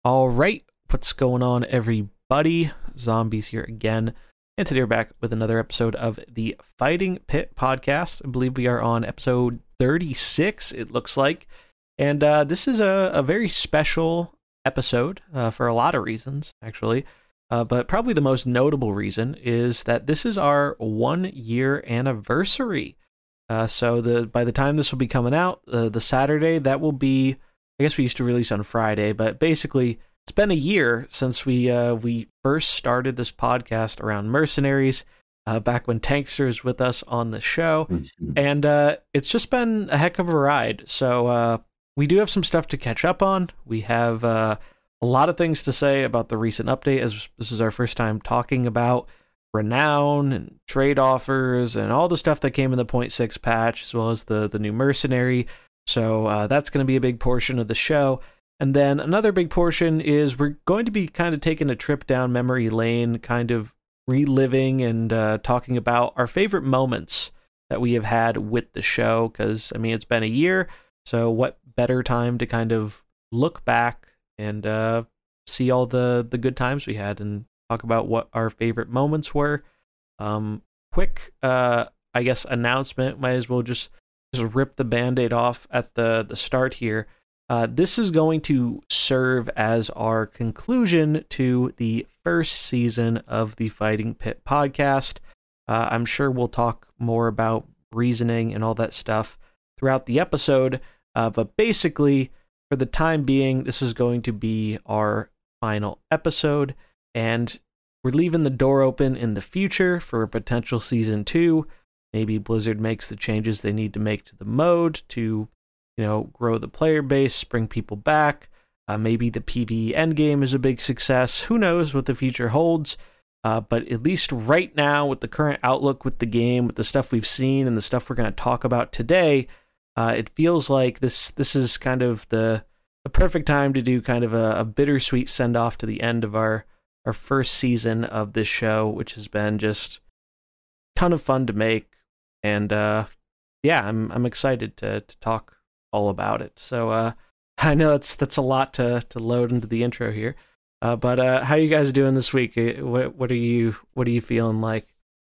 All right, what's going on, everybody? Zombies here again, and today we're back with another episode of the Fighting Pit podcast. I believe we are on episode 36, it looks like, and this is a very special episode for a lot of reasons, actually, but probably the most notable reason is that this is our 1 year anniversary. So by the time this will be coming out, the Saturday, that will be, I guess we used to release on Friday, but basically it's been a year since we first started this podcast around Mercenaries, back when Tankster was with us on the show, and it's just been a heck of a ride. So we do have some stuff to catch up on. We have a lot of things to say about the recent update, as this is our first time talking about Renown and trade offers and all the stuff that came in the 0.6 patch, as well as the new Mercenary. So that's going to be a big portion of the show. And then another big portion is we're going to be kind of taking a trip down memory lane, kind of reliving and talking about our favorite moments that we have had with the show. Because, I mean, it's been a year, so what better time to kind of look back and see all the good times we had and talk about what our favorite moments were. Quick, I guess, announcement. Might as well just rip the Band-Aid off at the start here. This is going to serve as our conclusion to the first season of the Fighting Pit podcast. I'm sure we'll talk more about reasoning and all that stuff throughout the episode, but basically, for the time being, this is going to be our final episode, and we're leaving the door open in the future for a potential season 2. Maybe Blizzard makes the changes they need to make to the mode to, grow the player base, bring people back. Maybe the PvE endgame is a big success. Who knows what the future holds? But at least right now, with the current outlook with the game, with the stuff we've seen and the stuff we're going to talk about today, it feels like this is kind of the perfect time to do kind of a bittersweet send-off to the end of our first season of this show, which has been just a ton of fun to make. And I'm excited to talk all about it. So I know that's a lot to load into the intro here. But how are you guys doing this week? What are you feeling like?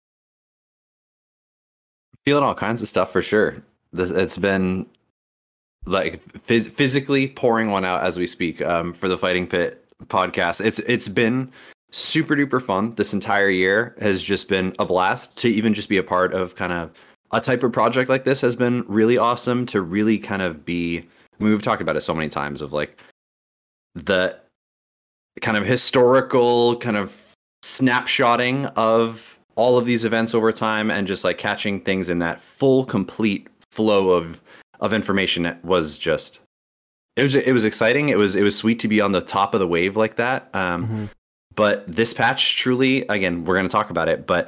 Feeling all kinds of stuff for sure. It's been like physically pouring one out as we speak for the Fighting Pit podcast. It's been super duper fun. This entire year has just been a blast. To even just be a part of kind of a type of project like this has been really awesome. To really kind of be, we've talked about it so many times, of like the kind of historical kind of snapshotting of all of these events over time, and just like catching things in that full complete flow of information. It was just, it was exciting. It was sweet to be on the top of the wave like that. But this patch, truly, again, we're going to talk about it, but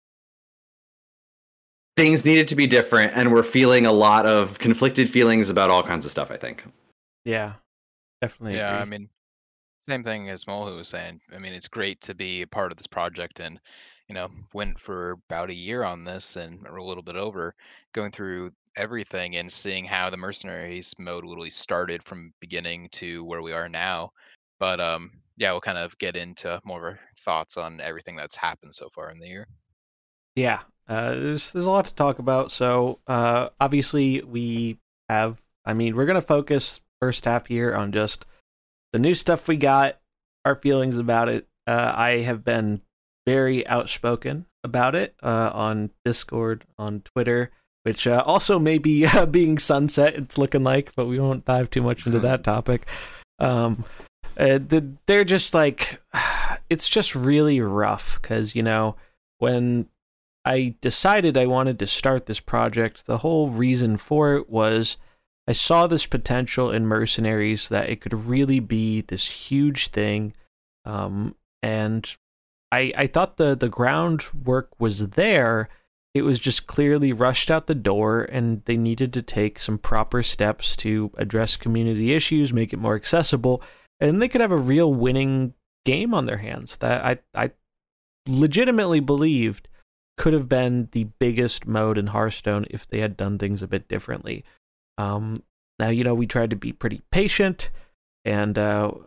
things needed to be different, and we're feeling a lot of conflicted feelings about all kinds of stuff, I think. Yeah, definitely. Yeah, agree. I mean, same thing as Mohu was saying. I mean, it's great to be a part of this project, and went for about a year on this, and or a little bit over, going through everything and seeing how the Mercenaries mode literally started from beginning to where we are now. But yeah, we'll kind of get into more of our thoughts on everything that's happened so far in the year. Yeah, there's a lot to talk about. So obviously we're going to focus first half here on just the new stuff we got, our feelings about it. I have been very outspoken about it on Discord, on Twitter, which also may be being sunset, it's looking like, but we won't dive too much into that topic. They're just like, it's just really rough, because, when I decided I wanted to start this project, the whole reason for it was I saw this potential in Mercenaries, that it could really be this huge thing, and I thought the groundwork was there. It was just clearly rushed out the door, and they needed to take some proper steps to address community issues, make it more accessible, and they could have a real winning game on their hands that I legitimately believed could have been the biggest mode in Hearthstone if they had done things a bit differently. Now, we tried to be pretty patient, and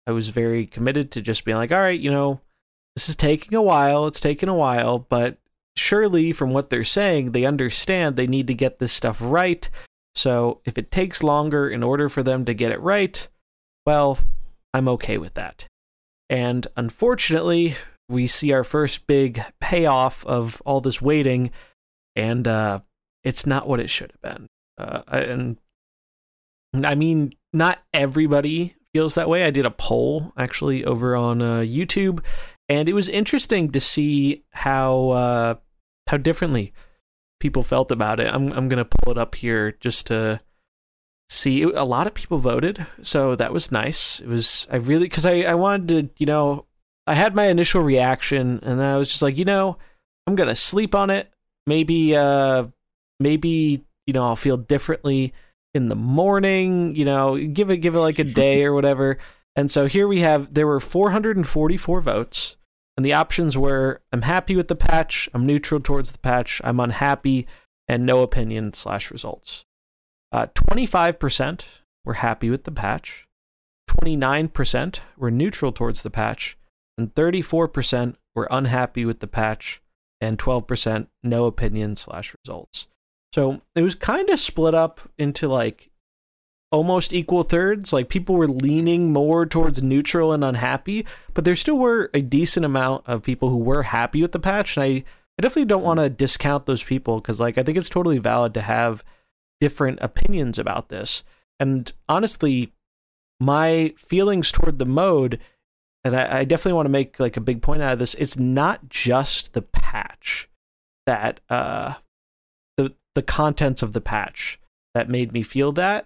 I was very committed to just being like, all right, this is taking a while. It's taken a while, but surely from what they're saying, they understand they need to get this stuff right. So if it takes longer in order for them to get it right, well, I'm okay with that. And unfortunately, we see our first big payoff of all this waiting, and it's not what it should have been. And I mean, not everybody feels that way. I did a poll actually over on YouTube, and it was interesting to see how differently people felt about it. I'm gonna pull it up here just to see. A lot of people voted, so that was nice. It was because I wanted to, I had my initial reaction, and then I was just like, I'm gonna sleep on it. Maybe I'll feel differently in the morning. Give it like a day or whatever. And so here there were 444 votes. And the options were, I'm happy with the patch, I'm neutral towards the patch, I'm unhappy, and no opinion / results. 25% were happy with the patch, 29% were neutral towards the patch, and 34% were unhappy with the patch, and 12% no opinion / results. So it was kind of split up into like almost equal thirds. Like people were leaning more towards neutral and unhappy, but there still were a decent amount of people who were happy with the patch. And I definitely don't want to discount those people, because like I think it's totally valid to have different opinions about this. And honestly, my feelings toward the mode, and I definitely want to make like a big point out of this, it's not just the patch that the contents of the patch that made me feel that.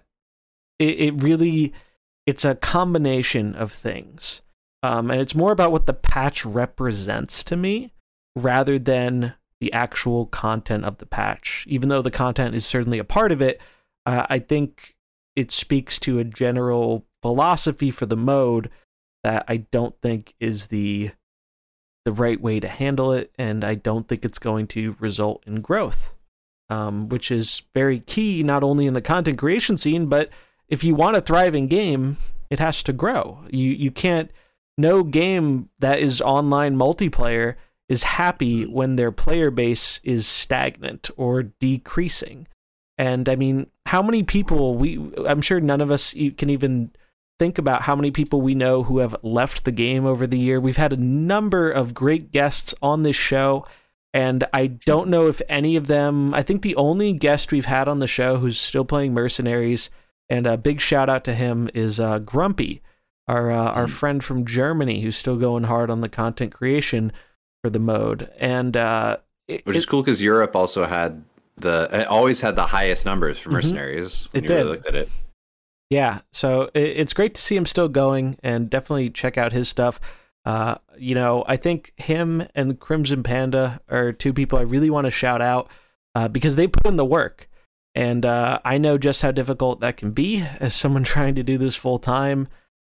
It's a combination of things. And it's more about what the patch represents to me rather than the actual content of the patch. Even though the content is certainly a part of it, I think it speaks to a general philosophy for the mode that I don't think is the right way to handle it, and I don't think it's going to result in growth, which is very key, not only in the content creation scene, but if you want a thriving game, it has to grow. You can't. No game that is online multiplayer is happy when their player base is stagnant or decreasing. And I mean, how many people I'm sure none of us can even think about how many people we know who have left the game over the year. We've had a number of great guests on this show, and I don't know if any of them. I think the only guest we've had on the show who's still playing Mercenaries, and a big shout out to him, is Grumpy, our friend from Germany, who's still going hard on the content creation for the mode. And which is cool, because Europe also had always had the highest numbers for Mercenaries. When you really looked at it. Yeah, so it's great to see him still going, and definitely check out his stuff. I think him and Crimson Panda are two people I really want to shout out because they put in the work. And I know just how difficult that can be as someone trying to do this full time.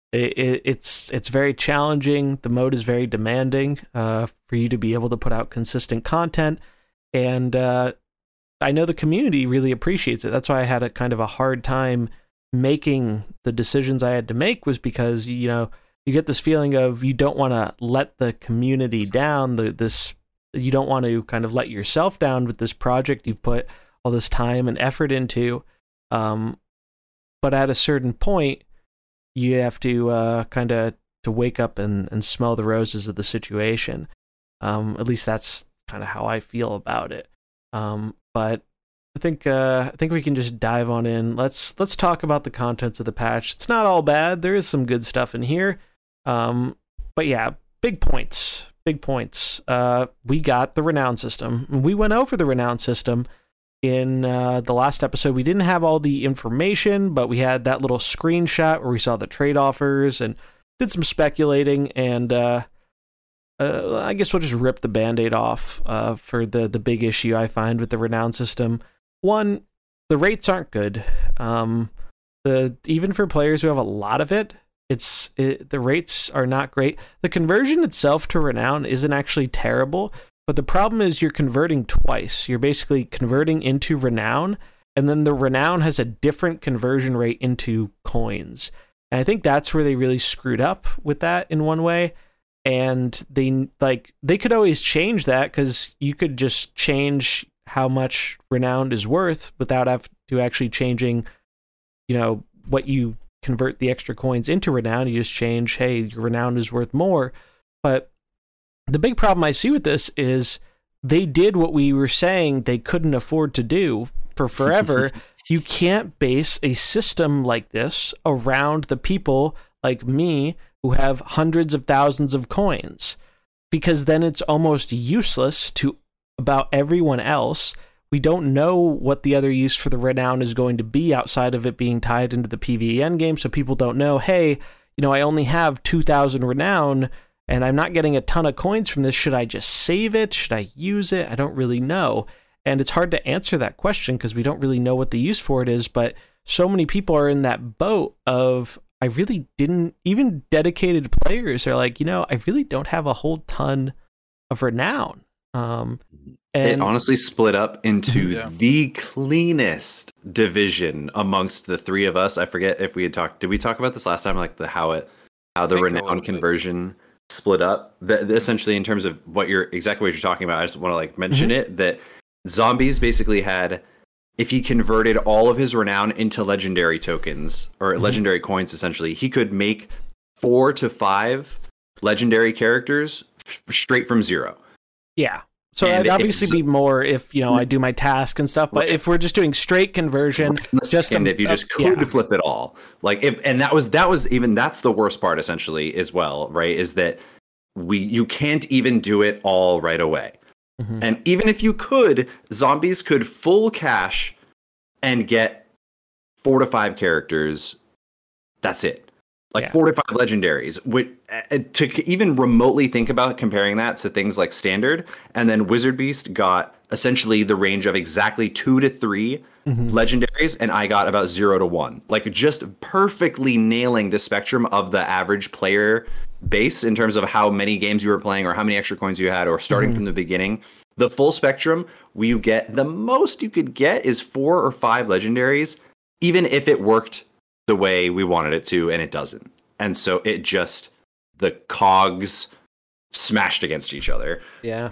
It's very challenging. The mode is very demanding for you to be able to put out consistent content. And I know the community really appreciates it. That's why I had a kind of a hard time making the decisions I had to make, was because, you get this feeling of you don't want to let the community down. You don't want to kind of let yourself down with this project you've put all this time and effort into, but at a certain point, you have to kind of to wake up and smell the roses of the situation. At least that's kind of how I feel about it. But I think we can just dive on in. Let's talk about the contents of the patch. It's not all bad. There is some good stuff in here. But yeah, big points. We got the renown system. We went over the renown system in the last episode. We didn't have all the information, but we had that little screenshot where we saw the trade offers and did some speculating. And I guess we'll just rip the Band-Aid off for the big issue I find with the renown system. One, the rates aren't good. Even for players who have a lot of it, the rates are not great. The conversion itself to renown isn't actually terrible, but the problem is you're converting twice. You're basically converting into renown, and then the renown has a different conversion rate into coins. And I think that's where they really screwed up with that in one way. And they could always change that, because you could just change how much renowned is worth without having to actually changing, what you convert the extra coins into renown. You just change, hey, your renown is worth more. But the big problem I see with this is they did what we were saying they couldn't afford to do for forever. You can't base a system like this around the people like me who have hundreds of thousands of coins, because then it's almost useless to about everyone else. We don't know what the other use for the renown is going to be outside of it being tied into the PvE endgame, so people don't know, hey, I only have 2,000 renown, and I'm not getting a ton of coins from this. Should I just save it? Should I use it? I don't really know. And it's hard to answer that question because we don't really know what the use for it is, but so many people are in that boat of, I really didn't, even dedicated players are like, I really don't have a whole ton of renown. And it honestly split up into the cleanest division amongst the three of us. I forget if we had talked. Did we talk about this last time? Like how the renown conversion split up. Essentially, in terms of exactly what you're talking about. I just want to mention it, that Zombies basically had, if he converted all of his renown into legendary tokens or legendary coins, essentially, he could make 4 to 5 legendary characters straight from zero. Yeah. So that'd obviously be more if, I do my task and stuff, but if we're just doing straight conversion, if you just could flip it all, that's the worst part essentially as well, right? Is that you can't even do it all right away. And even if you could, Zombies could full cash and get 4 to 5 characters. That's it. 4 to 5 legendaries. To even remotely think about comparing that to things like Standard, and then Wizard Beast got essentially the range of exactly 2 to 3 legendaries, and I got about 0 to 1. Just perfectly nailing the spectrum of the average player base in terms of how many games you were playing or how many extra coins you had, or starting from the beginning. The full spectrum, the most you could get is 4 or 5 legendaries, even if it worked the way we wanted it to, and it doesn't. And so the cogs smashed against each other. Yeah.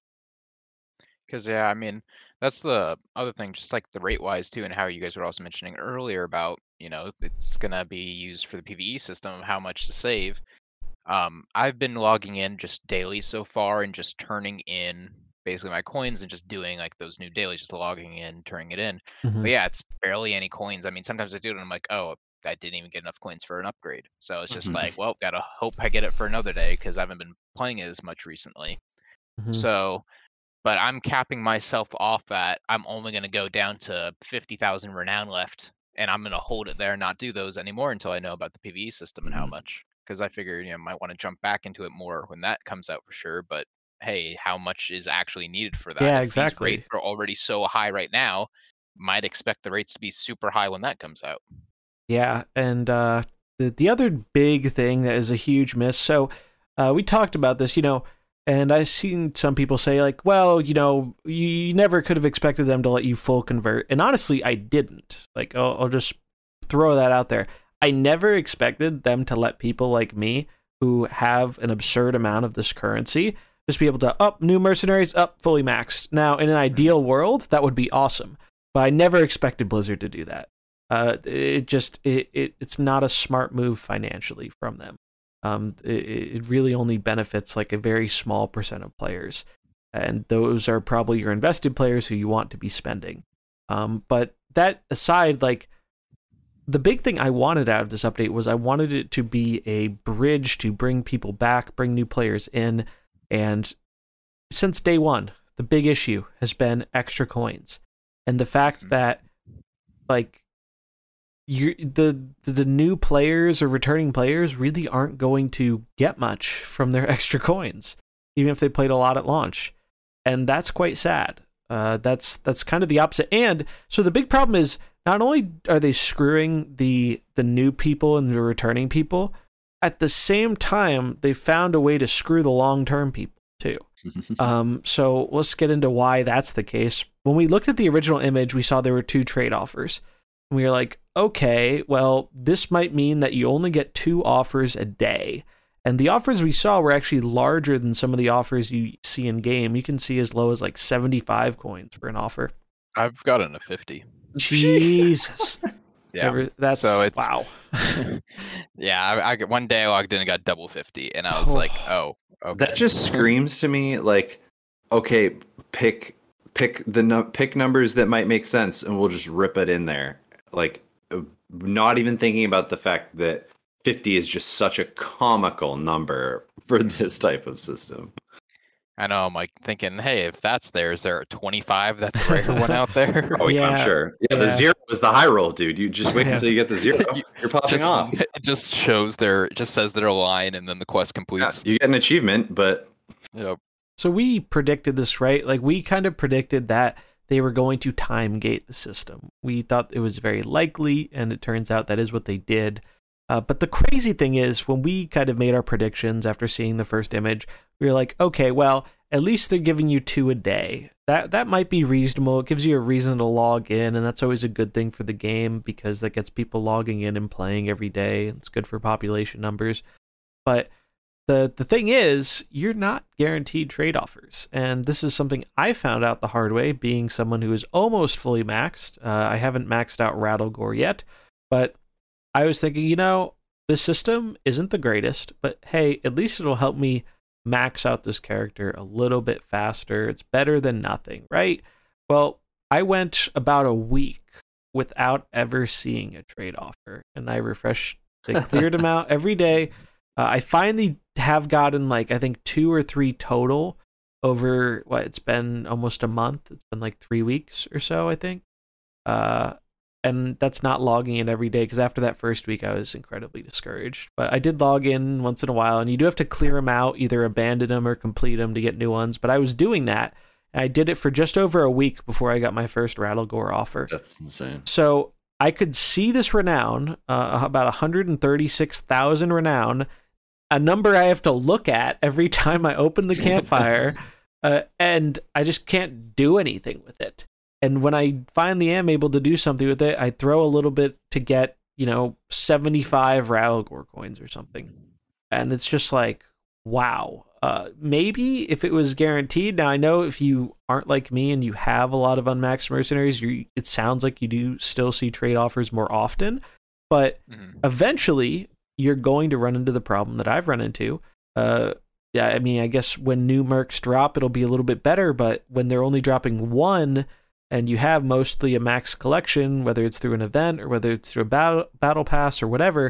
Because that's the other thing, just like the rate wise too, and how you guys were also mentioning earlier about, it's gonna be used for the PvE system of how much to save. I've been logging in just daily so far and just turning in basically my coins and just doing those new dailies, just logging in, turning it in. But yeah, it's barely any coins. Sometimes I do it and I'm like, oh, I didn't even get enough coins for an upgrade. So it's just well, gotta hope I get it for another day because I haven't been playing it as much recently. So, but I'm capping myself off at, I'm only going to go down to 50,000 renown left, and I'm going to hold it there and not do those anymore until I know about the PvE system and how much. Because I figure, might want to jump back into it more when that comes out for sure. But hey, how much is actually needed for that? Yeah, if exactly. these rates are already so high right now, might expect the rates to be super high when that comes out. Yeah, and the other big thing that is a huge miss. So we talked about this, and I've seen some people say well, you never could have expected them to let you full convert. And honestly, I didn't. I'll just throw that out there. I never expected them to let people like me who have an absurd amount of this currency just be able to new mercenaries, fully maxed. Now, in an ideal world, that would be awesome. But I never expected Blizzard to do that. It's not a smart move financially from them. It really only benefits a very small percent of players. And those are probably your invested players who you want to be spending. But that aside, the big thing I wanted out of this update was I wanted it to be a bridge to bring people back, bring new players in. And since day one, the big issue has been extra coins. And the fact that the new players or returning players really aren't going to get much from their extra coins, even if they played a lot at launch. And that's quite sad. That's kind of the opposite. And so the big problem is, not only are they screwing the new people and the returning people, at the same time, they found a way to screw the long-term people too. So let's get into why that's the case. When we looked at the original image, we saw there were 2 trade offers. And we were like, okay, well, this might mean that you only get 2 offers a day. And the offers we saw were actually larger than some of the offers you see in game. You can see as low as like 75 coins for an offer. I've gotten a 50. Jesus. Yeah. That's So it's- wow. Yeah, I one day I logged in and got double 50, and I was like, oh, okay. That just screams to me like, okay, pick numbers that might make sense, and we'll just rip it in there. Like, not even thinking about the fact that 50 is just such a comical number for this type of system. I know. I'm like thinking, hey, if that's there, is there a 25 that's a rare one out there? Oh yeah, I'm Yeah, sure. Yeah, the yeah. 0 is the high roll, dude. You just wait Yeah. until you get the 0. You're popping off. It just shows it just says their line, and then the quest Yeah, completes. you get an achievement, but Yep. So we predicted this, right? Like, we kind of predicted that they were going to time gate the system. We thought it was very likely, and it turns out that is what they did. But the crazy thing is, when we kind of made our predictions after seeing the first image, we were like, okay, well, at least they're giving you 2 a day. That might be reasonable. It gives you a reason to log in, and that's always a good thing for the game because that gets people logging in and playing every day. It's good for population numbers. But the thing is, you're not guaranteed trade offers. And this is something I found out the hard way, being someone who is almost fully maxed. I haven't maxed out Rattlegore yet, but I was thinking, this system isn't the greatest, but hey, at least it'll help me max out this character a little bit faster. It's better than nothing, right? Well, I went about a week without ever seeing a trade offer, and I refreshed. They cleared them out every day. I finally have gotten I think 2 or 3 total over it's been almost a month. It's been like 3 weeks or so, I think. And that's not logging in every day because after that first week I was incredibly discouraged. But I did log in once in a while, and you do have to clear them out, either abandon them or complete them to get new ones. But I was doing that, and I did it for just over a week before I got my first Rattlegore offer. that's insane. So I could see this renown, about 136,000 renown, a number I have to look at every time I open the campfire, and I just can't do anything with it. And when I finally am able to do something with it, I throw a little bit to get, 75 Rattlegore coins or something. And it's just like, wow. Maybe if it was guaranteed. Now, I know if you aren't like me and you have a lot of unmaxed mercenaries, it sounds like you do still see trade offers more often. But eventually, you're going to run into the problem that I've run into. Yeah, I mean, I guess when new mercs drop, it'll be a little bit better. But when they're only dropping 1, and you have mostly a max collection, whether it's through an event or whether it's through a battle pass or whatever,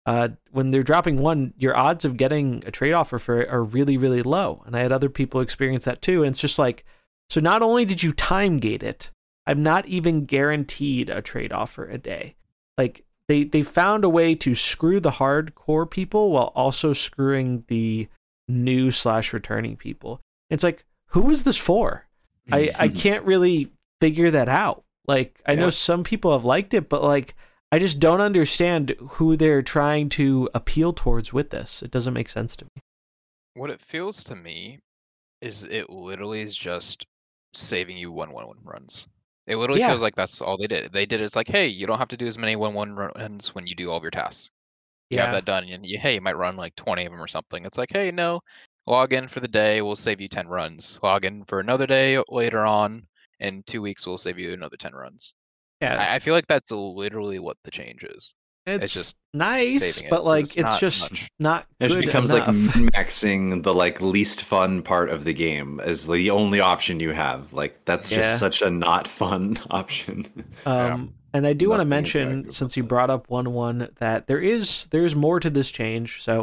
when they're dropping 1, your odds of getting a trade offer for it are really, really low. And I had other people experience that too. And it's just like, so not only did you time gate it, I'm not even guaranteed a trade offer a day. Like, they found a way to screw the hardcore people while also screwing the new / returning people. It's like, who is this for? I can't really figure that out. Like, I know some people have liked it, but I just don't understand who they're trying to appeal towards with this. It doesn't make sense to me. What it feels to me is it literally is just saving you 1-1-1 runs. It literally feels like that's all they did. It's like, hey, you don't have to do as many 1-1 runs when you do all of your tasks. You have that done, and you might run like 20 of them or something. It's like, hey, no, log in for the day, we'll save you 10 runs. Log in for another day later on. In 2 weeks, we'll save you another 10 runs. Yeah, I feel like that's literally what the change is. it's just nice, saving it, but 'cause it's it's not just much. not It good just becomes enough. maxing the least fun part of the game as the only option you have. That's Yeah. just such a not fun option. And I do want to Nothing mention, attractive since about you that. brought up 1-1, that there's more to this change. So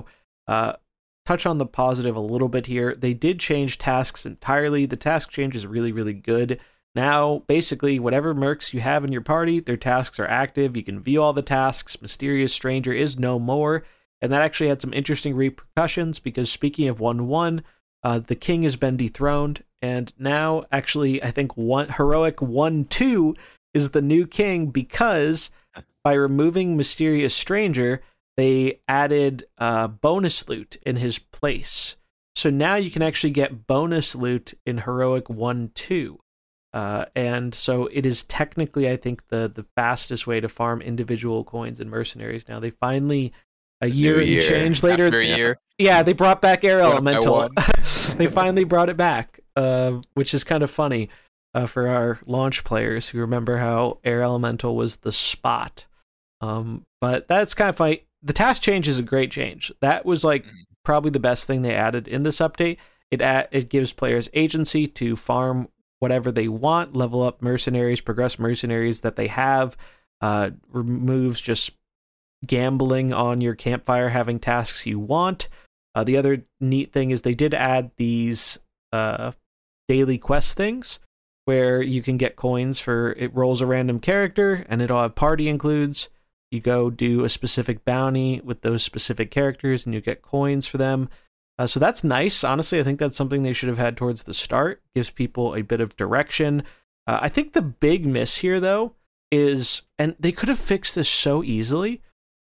touch on the positive a little bit here. They did change tasks entirely. The task change is really, really good. Now, basically, whatever mercs you have in your party, their tasks are active. You can view all the tasks. Mysterious Stranger is no more. And that actually had some interesting repercussions because, speaking of 1-1, the king has been dethroned. And now, actually, I think Heroic 1-2 is the new king because by removing Mysterious Stranger, they added bonus loot in his place. So now you can actually get bonus loot in Heroic 1-2. And so it is technically, I think, the fastest way to farm individual coins and mercenaries. Now they finally, a year and change later, After a year. Yeah, they brought back Air One by Elemental. one. They finally brought it back, which is kind of funny for our launch players who remember how Air Elemental was the spot. But that's kind of funny. The task change is a great change. That was like probably the best thing they added in this update. It gives players agency to farm whatever they want, level up mercenaries, progress mercenaries that they have, removes just gambling on your campfire having tasks you want. The other neat thing is they did add these daily quest things where you can get coins for, it rolls a random character and it'll have party includes. You go do a specific bounty with those specific characters and you get coins for them. So that's nice. Honestly, I think that's something they should have had towards the start. Gives people a bit of direction. I think the big miss here, though, is, and they could have fixed this so easily.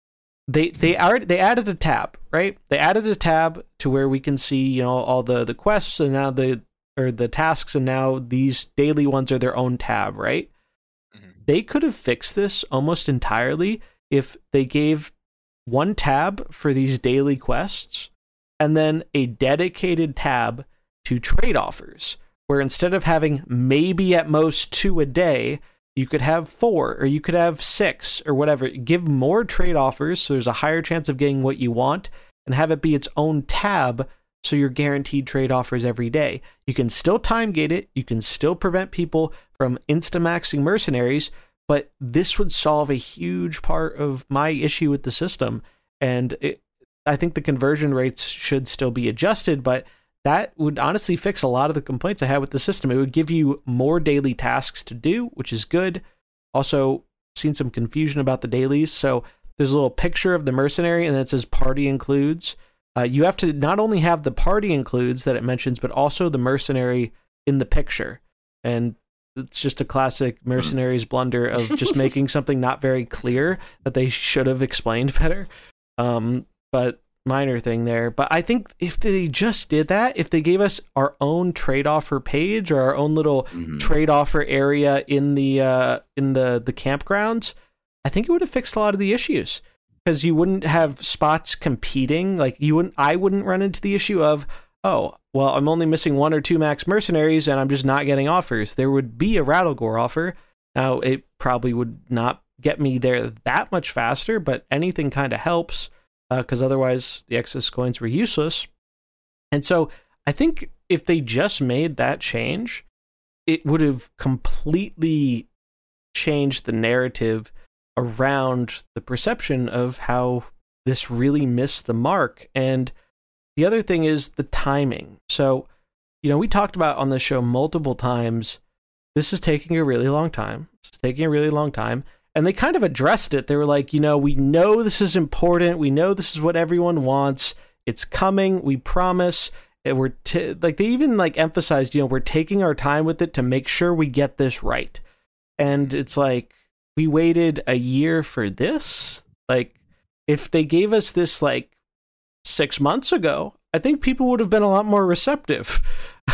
They added a tab, right? They added a tab to where we can see, all the quests and now the tasks, and now these daily ones are their own tab, right? Mm-hmm. They could have fixed this almost entirely if they gave one tab for these daily quests and then a dedicated tab to trade offers, where instead of having maybe at most 2 a day, you could have 4 or you could have 6 or whatever. Give more trade offers so there's a higher chance of getting what you want, and have it be its own tab so you're guaranteed trade offers every day. You can still time gate it. You can still prevent people from insta-maxing mercenaries, but this would solve a huge part of my issue with the system. And I think the conversion rates should still be adjusted, but that would honestly fix a lot of the complaints I had with the system. It would give you more daily tasks to do, which is good. Also, seen some confusion about the dailies. So there's a little picture of the mercenary and then it says party includes. You have to not only have the party includes that it mentions, but also the mercenary in the picture. And it's just a classic mercenaries blunder of just making something not very clear that they should have explained better. But minor thing there. But I think if they just did that, if they gave us our own trade offer page or our own little trade offer area in the campgrounds, I think it would have fixed a lot of the issues, because you wouldn't have spots competing. Like I wouldn't run into the issue of, oh, well, I'm only missing 1 or 2 max mercenaries and I'm just not getting offers. There would be a Rattlegore offer. Now, it probably would not get me there that much faster, but anything kind of helps. Because otherwise the excess coins were useless. And so I think if they just made that change, it would have completely changed the narrative around the perception of how this really missed the mark. And the other thing is the timing. So, we talked about on the show multiple times, this is taking a really long time. It's taking a really long time. And they kind of addressed it. They were like, we know this is important. We know this is what everyone wants. It's coming. We promise. And they even emphasized, we're taking our time with it to make sure we get this right. And it's like, we waited a year for this. Like, if they gave us this 6 months ago, I think people would have been a lot more receptive.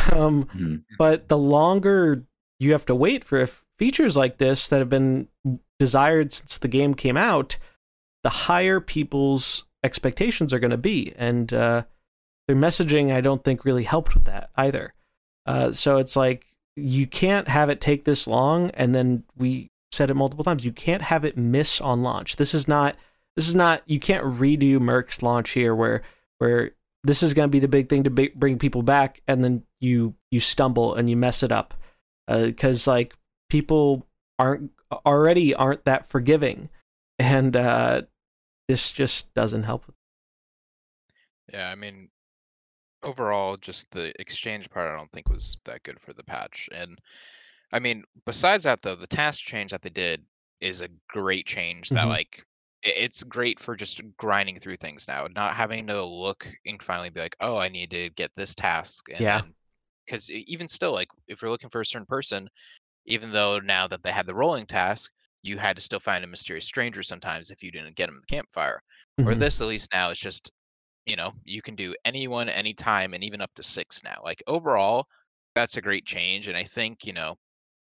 But the longer you have to wait for features like this that have been desired since the game came out, the higher people's expectations are going to be. And their messaging, I don't think, really helped with that either. So it's like, you can't have it take this long. And then we said it multiple times, you can't have it miss on launch. This is not, you can't redo Merc's launch here where this is going to be the big thing to bring people back. And then you stumble and you mess it up. Because people aren't that forgiving, and this just doesn't help. Yeah, I mean, overall, just the exchange part I don't think was that good for the patch. And I mean, besides that, though, the task change that they did is a great change that it's great for just grinding through things now, not having to look and finally be like, oh, I need to get this task. And because even still, if you're looking for a certain person, even though now that they had the rolling task, you had to still find a mysterious stranger sometimes if you didn't get him at the campfire. Or this, at least now, it's just, you can do anyone, anytime, and even up to 6 now. Overall, that's a great change. And I think,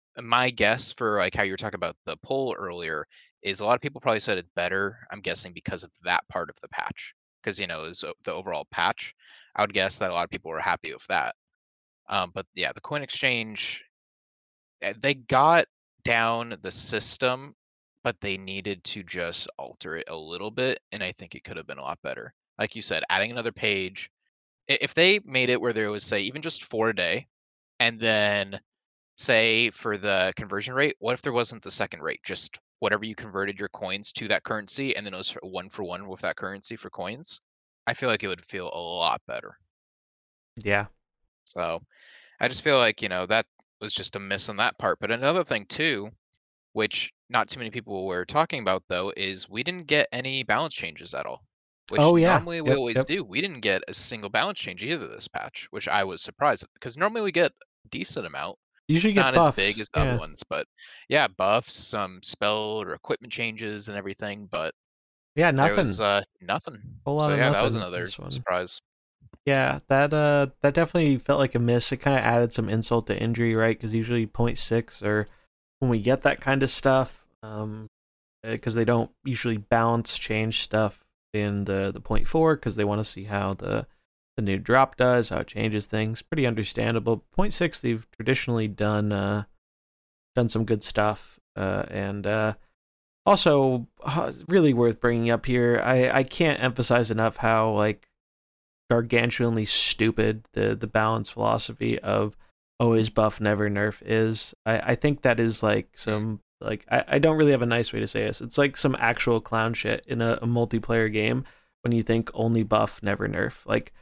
my guess for like how you were talking about the poll earlier is a lot of people probably said it better. I'm guessing because of that part of the patch, because it was the overall patch. I would guess that a lot of people were happy with that. But yeah, the coin exchange, they got down the system, but they needed to just alter it a little bit, and I think it could have been a lot better. Like you said, adding another page. If they made it where there was, say, even just 4 a day, and then say for the conversion rate, what if there wasn't the second rate? Just whatever you converted your coins to that currency, and then it was 1-for-1 with that currency for coins. I feel like it would feel a lot better. Yeah. So I just feel like, that was just a miss on that part. But another thing too, which not too many people were talking about though, is we didn't get any balance changes at all. Which Oh yeah. normally we always do. We didn't get a single balance change either this patch, which I was surprised at, because normally we get a decent amount. Usually It's get not buffs. as big as the other ones, but yeah, buffs, some spell or equipment changes and everything, but yeah, nothing. there was nothing. Whole lot So of yeah, that nothing was another this one. surprise. Yeah, that definitely felt like a miss. It kind of added some insult to injury, right? Because usually 0.6 or when we get that kind of stuff, because they don't usually balance change stuff in the 0.4 because they want to see how the new drop does, how it changes things. Pretty understandable. 0.6 they've traditionally done some good stuff, and also really worth bringing up here. I can't emphasize enough how like gargantuanly stupid the balance philosophy of always buff never nerf is. I think that is like some like I don't really have a nice way to say this. It's like some actual clown shit in a multiplayer game when you think only buff never nerf. Like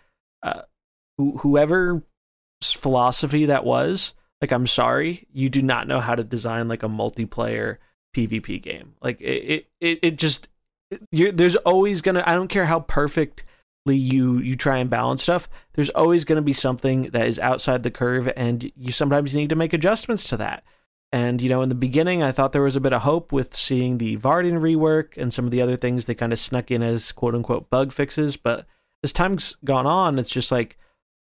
whoever philosophy that was, like, I'm sorry, you do not know how to design like a multiplayer PvP game. Like it just there's always gonna, I don't care how perfect you try and balance stuff, there's always going to be something that is outside the curve, and you sometimes need to make adjustments to that. And in the beginning I thought there was a bit of hope with seeing the Varden rework and some of the other things they kind of snuck in as quote unquote bug fixes, but as time's gone on, it's just like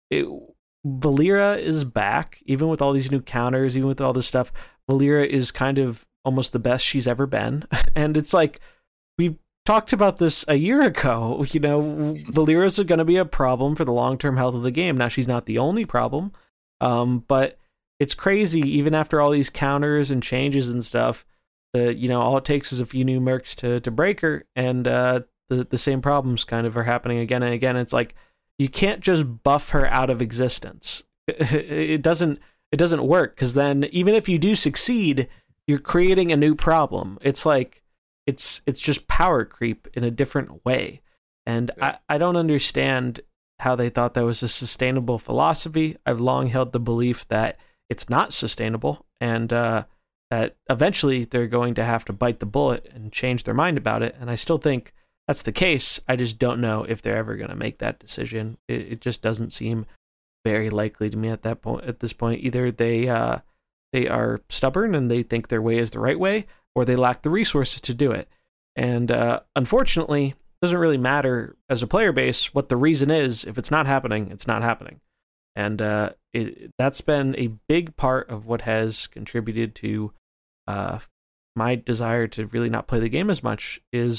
Valeera is back, even with all these new counters, even with all this stuff. Valeera is kind of almost the best she's ever been. And it's like, we've talked about this a year ago. Valeera's going to be a problem for the long-term health of the game. Now, she's not the only problem, but it's crazy, even after all these counters and changes and stuff, all it takes is a few new mercs to break her, and the same problems kind of are happening again and again. It's like, you can't just buff her out of existence. It doesn't work, because then even if you do succeed, you're creating a new problem. It's like, it's just power creep in a different way. And I don't understand how they thought that was a sustainable philosophy. I've long held the belief that it's not sustainable, and that eventually they're going to have to bite the bullet and change their mind about it. And I still think that's the case. I just don't know if they're ever going to make that decision. It just doesn't seem very likely to me at this point. Either they are stubborn and they think their way is the right way, or they lack the resources to do it. And unfortunately, it doesn't really matter as a player base what the reason is. If it's not happening, it's not happening. And that's been a big part of what has contributed to my desire to really not play the game as much, is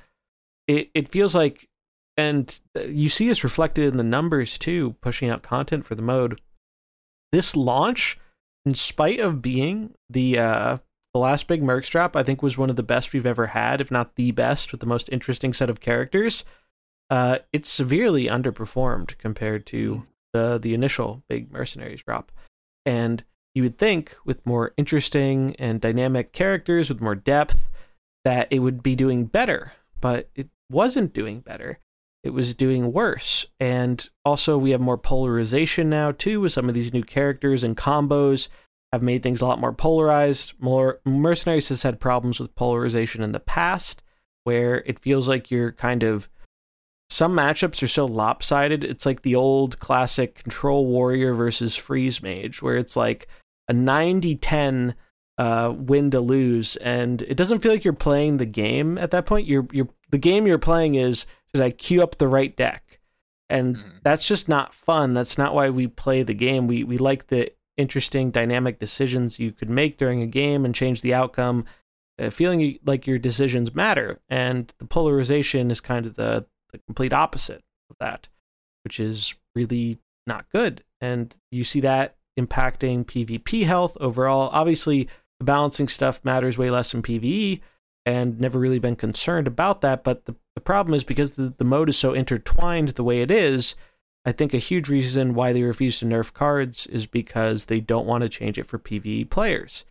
it feels like, and you see this reflected in the numbers too, pushing out content for the mode. This launch, in spite of being the last big Mercs drop, I think was one of the best we've ever had, if not the best, with the most interesting set of characters. It's severely underperformed compared to the initial big Mercenaries drop. And you would think with more interesting and dynamic characters, with more depth, that it would be doing better, but it wasn't doing better. It was doing worse. And also we have more polarization now too, with some of these new characters, and combos have made things a lot more polarized. Mercenaries has had problems with polarization in the past, where it feels like you're kind of, some matchups are so lopsided. It's like the old classic Control Warrior versus Freeze Mage, where it's like a 90-10 win to lose, and it doesn't feel like you're playing the game at that point. The game you're playing is, did I queue up the right deck? And that's just not fun. That's not why we play the game. We like the interesting dynamic decisions you could make during a game and change the outcome, feeling like your decisions matter. And the polarization is kind of the complete opposite of that, which is really not good. And you see that impacting PvP health overall. Obviously, the balancing stuff matters way less in PvE, and never really been concerned about that. But the problem is because the mode is so intertwined the way it is, I think a huge reason why they refuse to nerf cards is because they don't want to change it for PvE players.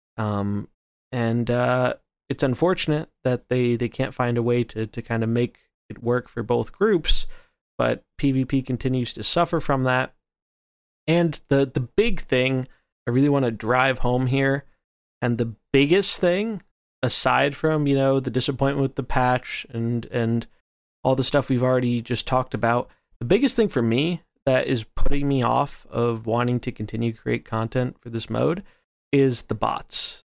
And it's unfortunate that they can't find a way to kind of make it work for both groups, but PvP continues to suffer from that. And the big thing I really want to drive home here, and the biggest thing, aside from, the disappointment with the patch and all the stuff we've already just talked about, the biggest thing for me that is putting me off of wanting to continue to create content for this mode is the bots.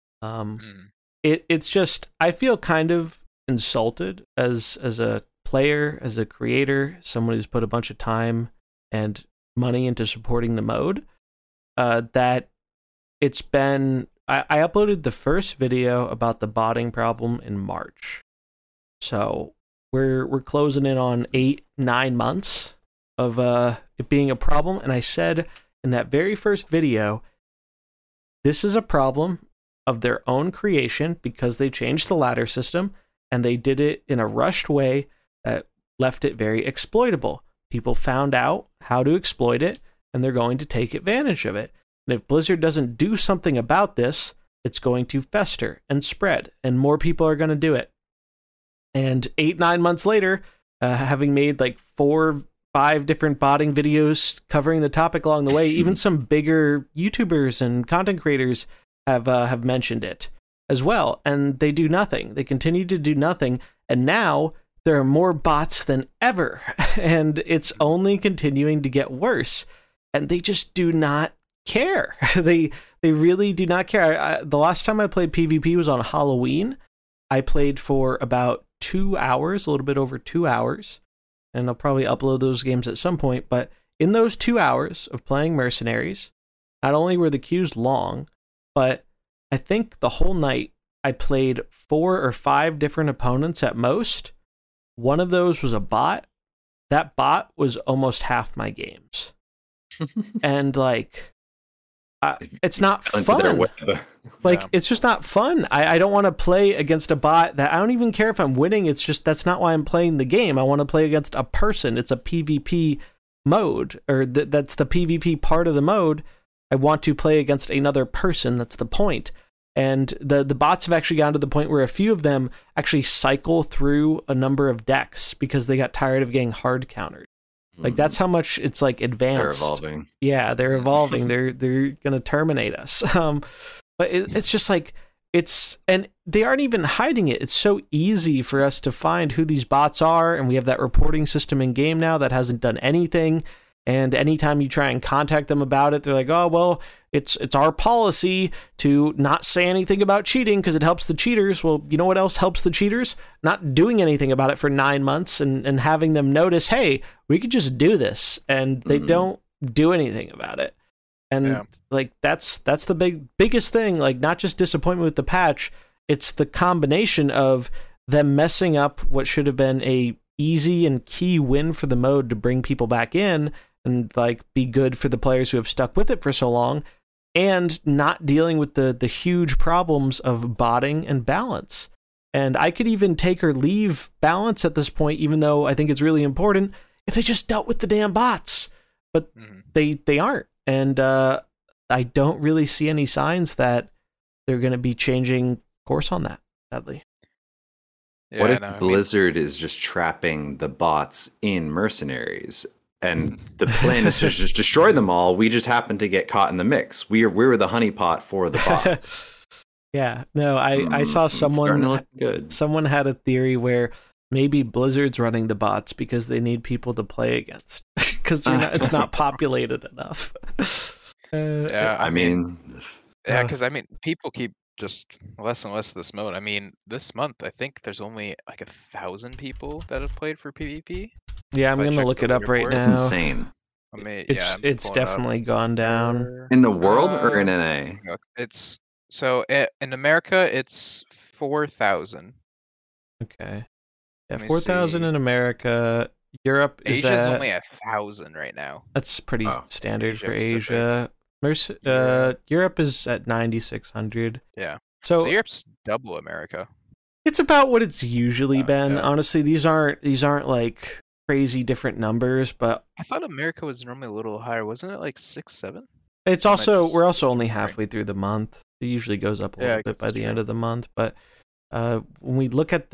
It's just, I feel kind of insulted as a player, as a creator, someone who's put a bunch of time and money into supporting the mode, that it's been, I uploaded the first video about the botting problem in March. So we're closing in on 8-9 months of it being a problem. And I said in that very first video, this is a problem of their own creation because they changed the ladder system and they did it in a rushed way that left it very exploitable. People found out how to exploit it and they're going to take advantage of it. And if Blizzard doesn't do something about this, it's going to fester and spread and more people are going to do it. And 8-9 months later, having made like 4-5 different botting videos covering the topic along the way, even some bigger YouTubers and content creators have mentioned it as well, and they do nothing. They continue to do nothing, and now there are more bots than ever, and it's only continuing to get worse. And they just do not care. They really do not care. The last time I played PvP was on Halloween. I played for about 2 hours, a little bit over 2 hours, and I'll probably upload those games at some point. But in those 2 hours of playing Mercenaries, not only were the queues long, but I think the whole night I played 4 or 5 different opponents at most. One of those was a bot. That bot was almost half my games. And it's not fun. It's just not fun. I don't want to play against a bot that I don't even care if I'm winning. It's just, that's not why I'm playing the game. I want to play against a person. It's a PvP mode, or that's the PvP part of the mode. I want to play against another person. That's the point. And the bots have actually gotten to the point where a few of them actually cycle through a number of decks because they got tired of getting hard countered. Like, that's how much it's like advanced. They're evolving. Yeah, they're evolving. They're gonna terminate us. But it's just like, and they aren't even hiding it. It's so easy for us to find who these bots are, and we have that reporting system in game now that hasn't done anything. And anytime you try and contact them about it, they're like, oh, well, it's our policy to not say anything about cheating because it helps the cheaters. Well, you know what else helps the cheaters? Not doing anything about it for 9 months and having them notice, hey, we could just do this. And they don't do anything about it. And that's the biggest thing, like, not just disappointment with the patch. It's the combination of them messing up what should have been a easy and key win for the mode to bring people back in and like be good for the players who have stuck with it for so long, and not dealing with the huge problems of botting and balance. And I could even take or leave balance at this point, even though I think it's really important, if they just dealt with the damn bots. But they aren't. And I don't really see any signs that they're going to be changing course on that, sadly. Yeah, what if Blizzard is just trapping the bots in Mercenaries, and the plan is to just destroy them all? We just happen to get caught in the mix. We were the honeypot for the bots. Yeah, no, I saw someone had a theory where maybe Blizzard's running the bots because they need people to play against because it's not populated enough. Because people keep just less and less of this mode. I mean, this month I think there's only like 1,000 people that have played for PvP. Yeah, I'm gonna look it up right now. It's insane. I mean, It's pulling it up. definitely gone down. In the world or in NA? Look, it's so in America it's 4,000. Okay. Yeah, Let me 4,000 see. in America. Europe is Asia's at, only 1,000 right now. that's pretty Oh, standard Asia for Pacific. Asia. Europe is at 9,600. Yeah. So So Europe's double America. it's about what it's usually been. Yeah. Honestly, these aren't like crazy different numbers, but I thought America was normally a little higher. Wasn't it like 6, 7? it's Am I also just we're also only remembering? halfway through the month. It usually goes up a Yeah, little I bit guess by it's the end true. of the month, but when we look at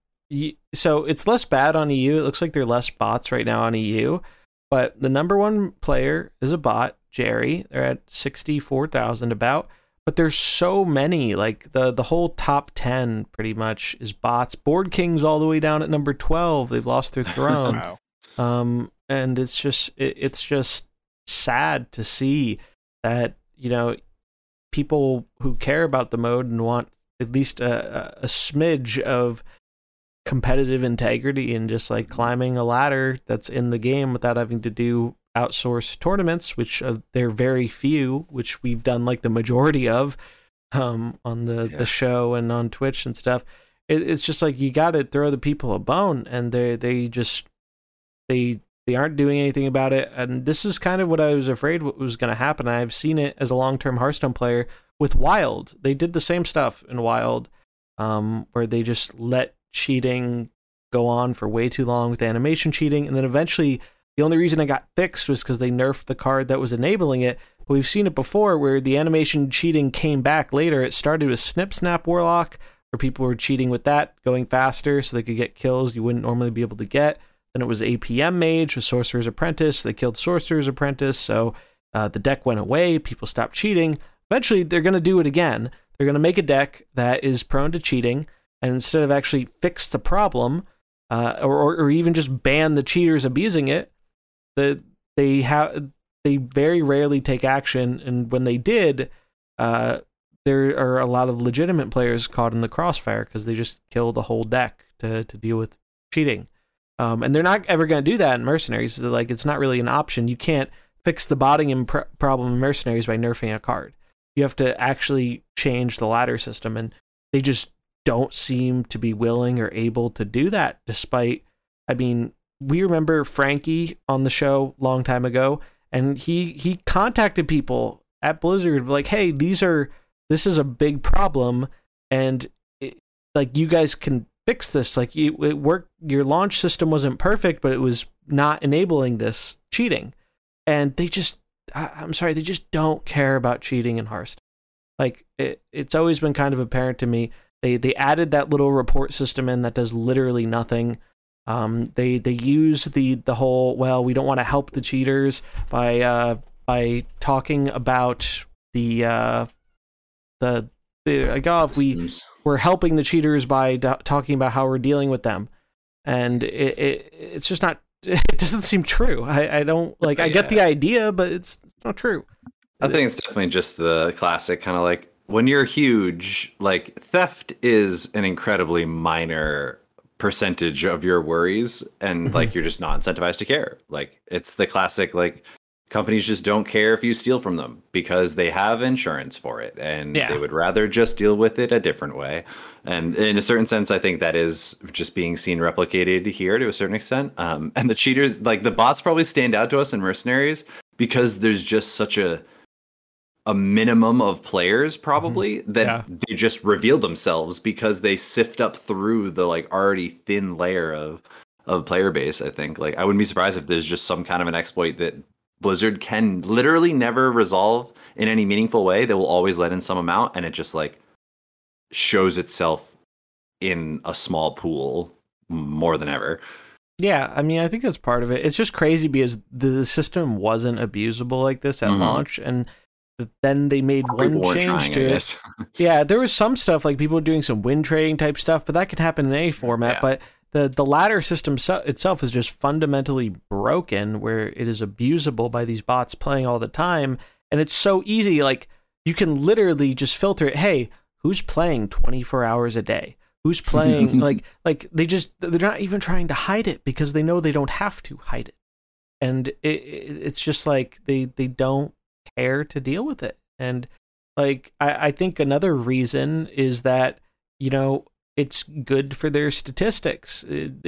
so it's less bad on EU. It looks like there are less bots right now on EU, but the number one player is a bot, Jerry. They're at 64,000 about, but there's so many. Like the whole top 10 pretty much is bots. Board King's all the way down at number 12. They've lost their throne. Wow. And it's just sad to see that, people who care about the mode and want at least a smidge of competitive integrity and just like climbing a ladder that's in the game without having to do outsource tournaments, which they're very few, which we've done like the majority of on the show and on Twitch and stuff. It's just like you got to throw the people a bone, and they aren't doing anything about it. And this is kind of what I was afraid what was going to happen. I've seen it as a long-term Hearthstone player with Wild. They did the same stuff in Wild, where they just let cheating go on for way too long with animation cheating, and then eventually the only reason it got fixed was because they nerfed the card that was enabling it. But we've seen it before where the animation cheating came back later. It started with Snip Snap Warlock, where people were cheating with that, going faster so they could get kills you wouldn't normally be able to get. Then it was APM Mage with Sorcerer's Apprentice. They killed Sorcerer's Apprentice, so the deck went away. People stopped cheating. Eventually, they're going to do it again. They're going to make a deck that is prone to cheating, and instead of actually fix the problem, or even just ban the cheaters abusing it, they very rarely take action. And when they did, there are a lot of legitimate players caught in the crossfire because they just killed a whole deck to deal with cheating. And they're not ever going to do that in Mercenaries. Like, it's not really an option. You can't fix the botting problem in Mercenaries by nerfing a card. You have to actually change the ladder system, and they just don't seem to be willing or able to do that, despite, we remember Frankie on the show a long time ago, and he contacted people at Blizzard like, hey, this is a big problem, and you guys can fix this. Like, it worked. Your launch system wasn't perfect, but it was not enabling this cheating. And they just don't care about cheating in Hearthstone. Like, it's always been kind of apparent to me. They added that little report system in that does literally nothing. They use the whole, well, we don't want to help the cheaters by talking about we're helping the cheaters by talking about how we're dealing with them, and it's just not. It doesn't seem true. I don't like. I get the idea, but it's not true. I think it's definitely just the classic kind of like, when you're huge, like, theft is an incredibly minor percentage of your worries, and like, you're just not incentivized to care. Like, it's the classic, like, companies just don't care if you steal from them because they have insurance for it, and they would rather just deal with it a different way. And in a certain sense, I think that is just being seen replicated here to a certain extent. And the cheaters, like, the bots probably stand out to us in Mercenaries because there's just such a minimum of players probably that they just reveal themselves because they sift up through the like already thin layer of player base. I think, like, I wouldn't be surprised if there's just some kind of an exploit that Blizzard can literally never resolve in any meaningful way. They will always let in some amount, and it just like shows itself in a small pool more than ever. Yeah, I think that's part of it. It's just crazy because the system wasn't abusable like this at launch, and then they made one change to it. Yeah, there was some stuff like people doing some win trading type stuff, but that can happen in any format. But the ladder system itself is just fundamentally broken, where it is abusable by these bots playing all the time. And it's so easy, like, you can literally just filter it. Hey, who's playing 24 hours a day? Who's playing like they're not even trying to hide it because they know they don't have to hide it. and it's just like they don't care to deal with it. And like I think another reason is that, you know, it's good for their statistics.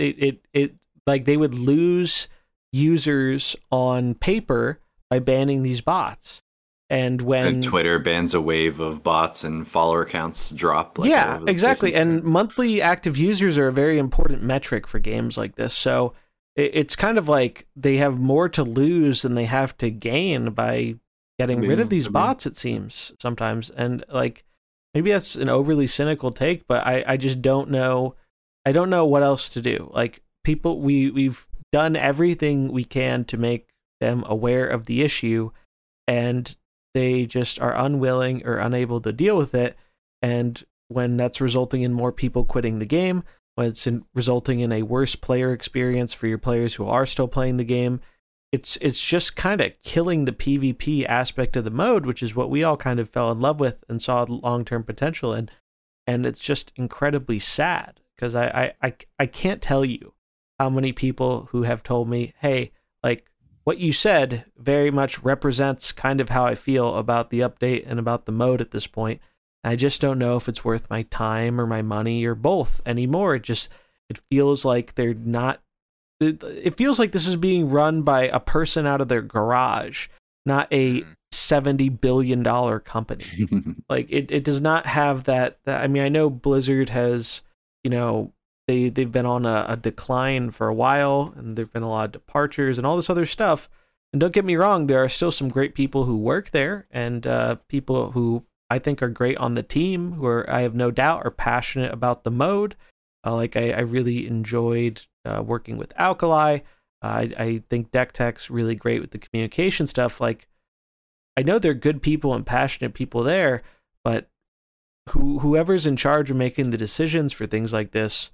It like they would lose users on paper by banning these bots. And when Twitter bans a wave of bots and follower counts drop. Like, yeah, exactly. And monthly active users are a very important metric for games like this. So it's kind of like they have more to lose than they have to gain by getting rid of these bots, it seems sometimes. And like, maybe that's an overly cynical take, but I just don't know. I don't know what else to do. Like, people, we've done everything we can to make them aware of the issue, and they just are unwilling or unable to deal with it. And when that's resulting in more people quitting the game, when it's resulting in a worse player experience for your players who are still playing the game, it's just kind of killing the PvP aspect of the mode, which is what we all kind of fell in love with and saw long-term potential in. And it's just incredibly sad, because I can't tell you how many people who have told me, hey, like, what you said very much represents kind of how I feel about the update and about the mode at this point. I just don't know if it's worth my time or my money or both anymore. It feels like they're not. It feels like this is being run by a person out of their garage, not a $70 billion company. Like, it does not have that. I mean, I know Blizzard has, you know, they've been on a decline for a while, and there've been a lot of departures and all this other stuff. And don't get me wrong, there are still some great people who work there, and people who I think are great on the team, who are, I have no doubt, are passionate about the mode. Like, I really enjoyed working with Alkali. I think Deck Tech's really great with the communication stuff. Like, I know they're good people and passionate people there, but whoever's in charge of making the decisions for things like this,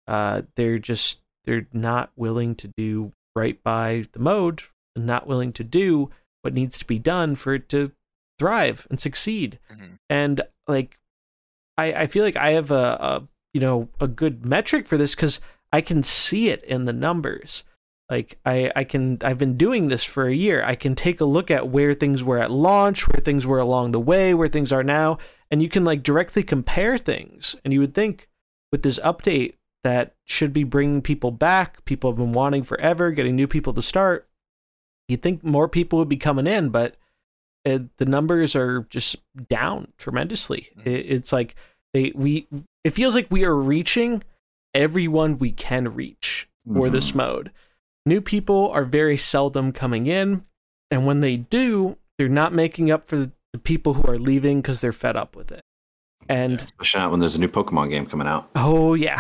they're not willing to do right by the mode, and not willing to do what needs to be done for it to thrive and succeed. And like, I feel like I have a good metric for this, because I can see it in the numbers. Like, I've been doing this for a year. I can take a look at where things were at launch, where things were along the way, where things are now, and you can like directly compare things. And you would think with this update that should be bringing people back, people have been wanting forever, getting new people to start, you'd think more people would be coming in, but the numbers are just down tremendously. It's like it feels like we are reaching everyone we can reach for this mode. New people are very seldom coming in, and when they do, they're not making up for the people who are leaving because they're fed up with it. And especially not when there's a new Pokemon game coming out. Oh yeah.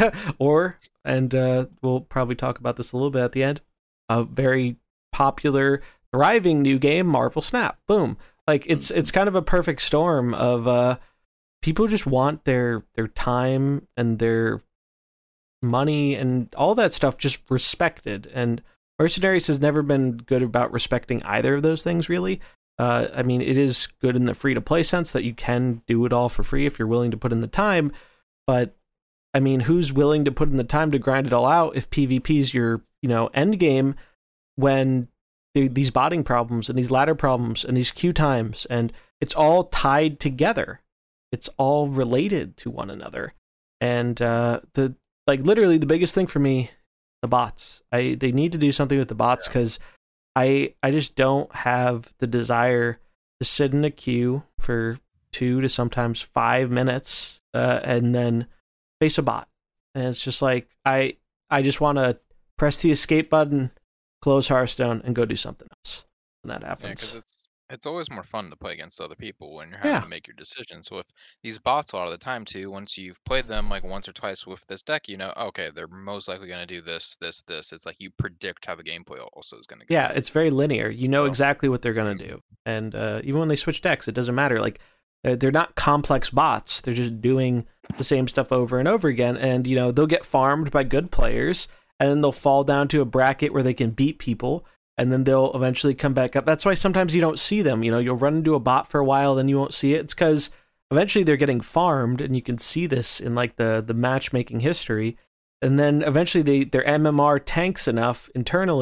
We'll probably talk about this a little bit at the end. A very popular, thriving new game, Marvel Snap. Boom. Like, it's kind of a perfect storm of people just want their time and their money and all that stuff just respected. And Mercenaries has never been good about respecting either of those things, really. I mean, it is good in the free-to-play sense that you can do it all for free if you're willing to put in the time. But, I mean, who's willing to put in the time to grind it all out if PvP's your, end game, when these botting problems and these ladder problems and these queue times, and it's all tied together. It's all related to one another. And literally the biggest thing for me, the bots. They need to do something with the bots, because I just don't have the desire to sit in a queue for 2 to sometimes 5 minutes and then face a bot. And it's just like, I just want to press the escape button, close Hearthstone, and go do something else when that happens. Yeah, because it's always more fun to play against other people when you're having to make your decisions. So if these bots a lot of the time too, once you've played them like once or twice with this deck, okay, they're most likely going to do this. It's like you predict how the gameplay also is going to go. Yeah, it's very linear. You know exactly what they're going to do. And even when they switch decks, it doesn't matter. Like, they're not complex bots. They're just doing the same stuff over and over again. And, they'll get farmed by good players, and then they'll fall down to a bracket where they can beat people, and then they'll eventually come back up. That's why sometimes you don't see them. You'll run into a bot for a while, then you won't see it. It's because eventually they're getting farmed, and you can see this in like the matchmaking history. And then eventually their MMR tanks enough internally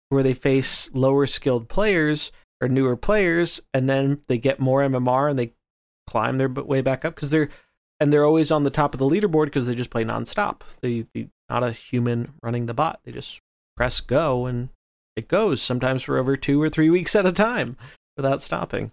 where they face lower skilled players or newer players, and then they get more MMR and they climb their way back up because they're always on the top of the leaderboard because they just play nonstop. They not a human running the bot. They just press go and it goes, sometimes for over 2 or 3 weeks at a time without stopping.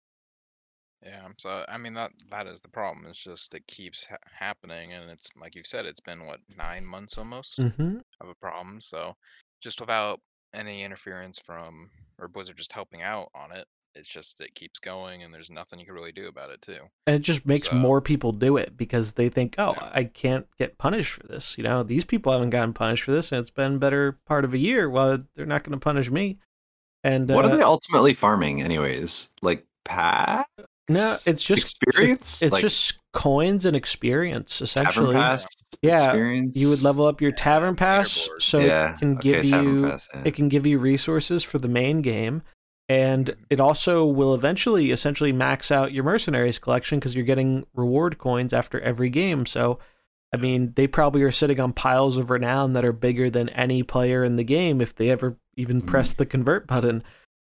Yeah, so I mean that is the problem. It's just it keeps happening, and it's like you said, it's been what 9 months almost Mm-hmm. of a problem. So just without any interference from or Blizzard just helping out on it, it's just it keeps going, and there's nothing you can really do about it too. And it just makes So more people do it because they think, oh, yeah, I can't get punished for this. These people haven't gotten punished for this, and it's been better part of a year. Well, they're not going to punish me. And What are they ultimately farming, anyways? Like packs? no, it's just experience. It's like just coins and experience, tavern essentially. pass Yeah, experience. you would level up your Yeah, tavern pass, leaderboard. so Yeah, it can okay, give tavern you pass, yeah. it can give you resources for the main game, and it also will eventually essentially max out your mercenaries collection because you're getting reward coins after every game. So, I mean, they probably are sitting on piles of renown that are bigger than any player in the game if they ever even press the convert button.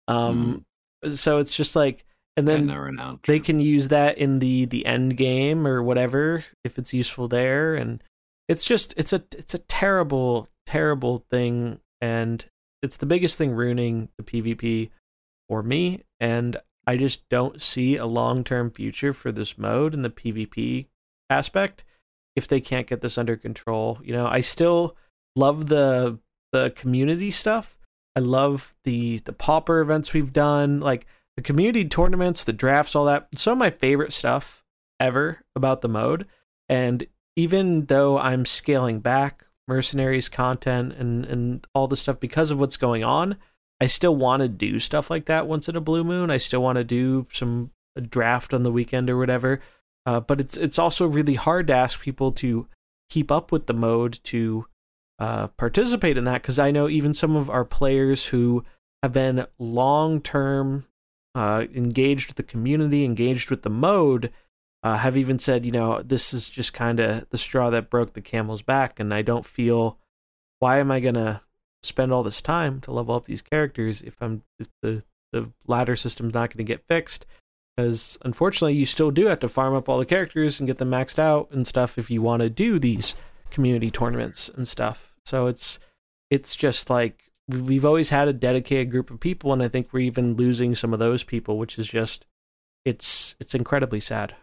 So it's just like, and then no renown, they true. can use that in the end game or whatever if it's useful there, and it's a terrible thing, and it's the biggest thing ruining the PvP for me, and I just don't see a long-term future for this mode in the PvP aspect if they can't get this under control. I still love the community stuff. I love the pauper events we've done, like the community tournaments, the drafts, all that. Some of my favorite stuff ever about the mode. And even though I'm scaling back mercenaries content and all the stuff because of what's going on, I still want to do stuff like that once in a blue moon. I still want to do a draft on the weekend or whatever. But it's also really hard to ask people to keep up with the mode to participate in that, because I know even some of our players who have been long-term engaged with the community, engaged with the mode, have even said, this is just kind of the straw that broke the camel's back, and I don't feel, why am I going to spend all this time to level up these characters if the ladder system's not going to get fixed? Because unfortunately, you still do have to farm up all the characters and get them maxed out and stuff if you want to do these community tournaments and stuff. So it's just like we've always had a dedicated group of people, and I think we're even losing some of those people, which is just it's incredibly sad.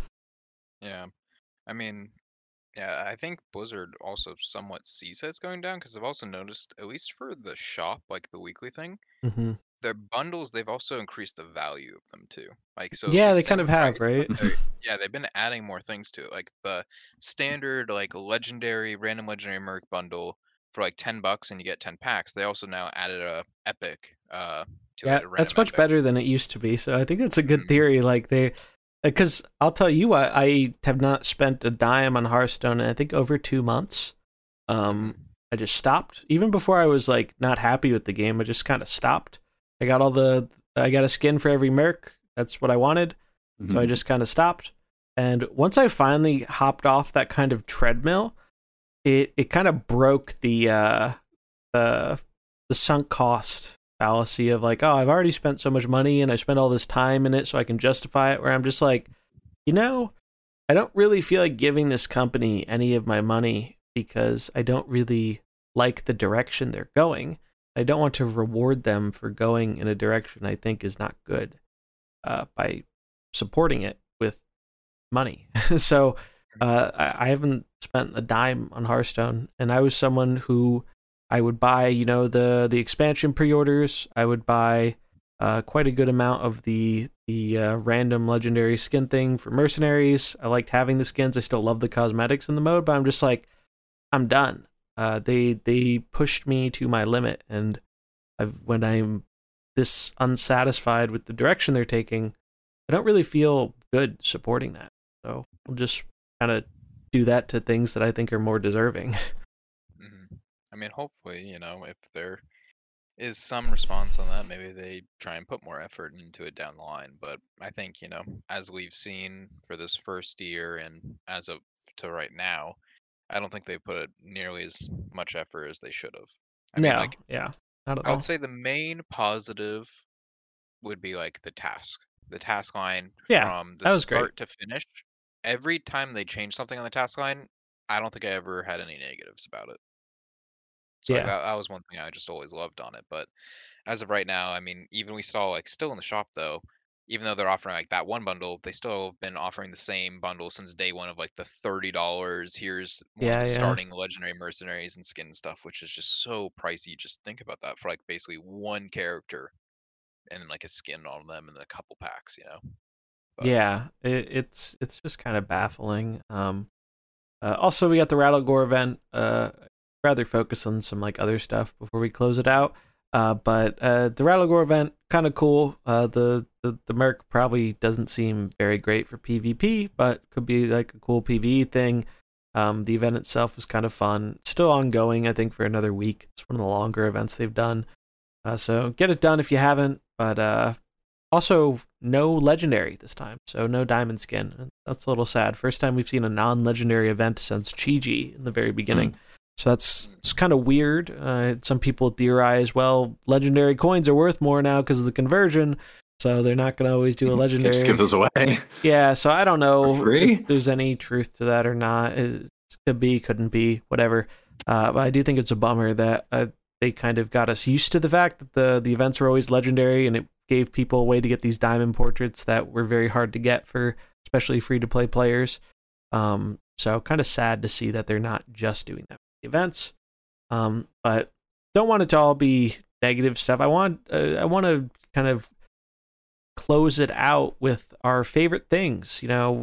Yeah, I mean, yeah, I think Blizzard also somewhat sees that it's going down because I've also noticed, at least for the shop, like the weekly thing, Mm-hmm. their bundles, they've also increased the value of them too. Like, so Yeah, the they kind same of have, price, right? but yeah, they've been adding more things to it. Like the standard, like random legendary merc bundle for like $10 and you get 10 packs. They also now added a epic to Yeah, it, a random that's much epic. better than it used to be. So I think that's a good theory. Like because I'll tell you what, I have not spent a dime on Hearthstone in I think over 2 months. I just stopped. Even before I was like not happy with the game, I just kind of stopped. I got a skin for every merc. That's what I wanted. So I just kind of stopped. And once I finally hopped off that kind of treadmill, it kind of broke the sunk cost fallacy of like, oh, I've already spent so much money and I spent all this time in it so I can justify it, where I'm just like, I don't really feel like giving this company any of my money because I don't really like the direction they're going. I don't want to reward them for going in a direction I think is not good by supporting it with money. So I haven't spent a dime on Hearthstone, and I was someone who I would buy, the expansion pre-orders. I would buy quite a good amount of the random legendary skin thing for mercenaries. I liked having the skins. I still love the cosmetics in the mode, but I'm just like, I'm done. They pushed me to my limit, and when I'm this unsatisfied with the direction they're taking, I don't really feel good supporting that. So I'll just kind of do that to things that I think are more deserving. I mean, hopefully, if there is some response on that, maybe they try and put more effort into it down the line. But I think, as we've seen for this first year and as of to right now, I don't think they put nearly as much effort as they should have. I mean, Yeah, like, yeah. Not at I all. would say the main positive would be like the task line Yeah, from the that was great. start to finish. Every time they change something on the task line, I don't think I ever had any negatives about it. So like Yeah. that was one thing I just always loved on it. But as of right now, I mean, even we saw like still in the shop though, even though they're offering like that one bundle, they still have been offering the same bundle since day one of like the $30. Here's one of Yeah, the yeah. starting legendary mercenaries and skin stuff, which is just so pricey. Just think about that for like basically one character and then like a skin on them and then a couple packs, But Yeah, it's just kind of baffling. Also, we got the Rattle Gore event. Rather focus on some like other stuff before we close it out. But the Rattle Gore event kind of cool. The Merc probably doesn't seem very great for PvP, but could be like a cool PvE thing. The event itself was kind of fun. It's still ongoing, I think, for another week. It's one of the longer events they've done. So get it done if you haven't. But also, no legendary this time, so no diamond skin. That's a little sad. First time we've seen a non-legendary event since Chi-Ji in the very beginning. So it's kind of weird. Some people theorize, well, legendary coins are worth more now because of the conversion, so they're not going to always do a legendary. Just give those away. Yeah, so I don't know For free? if there's any truth to that or not. It could be, couldn't be, whatever. But I do think it's a bummer that they kind of got us used to the fact that the events were always legendary, and it gave people a way to get these diamond portraits that were very hard to get for especially free-to-play players. So kind of sad to see that they're not just doing that for the events. But don't want it to all be negative stuff. I want to kind of close it out with our favorite things.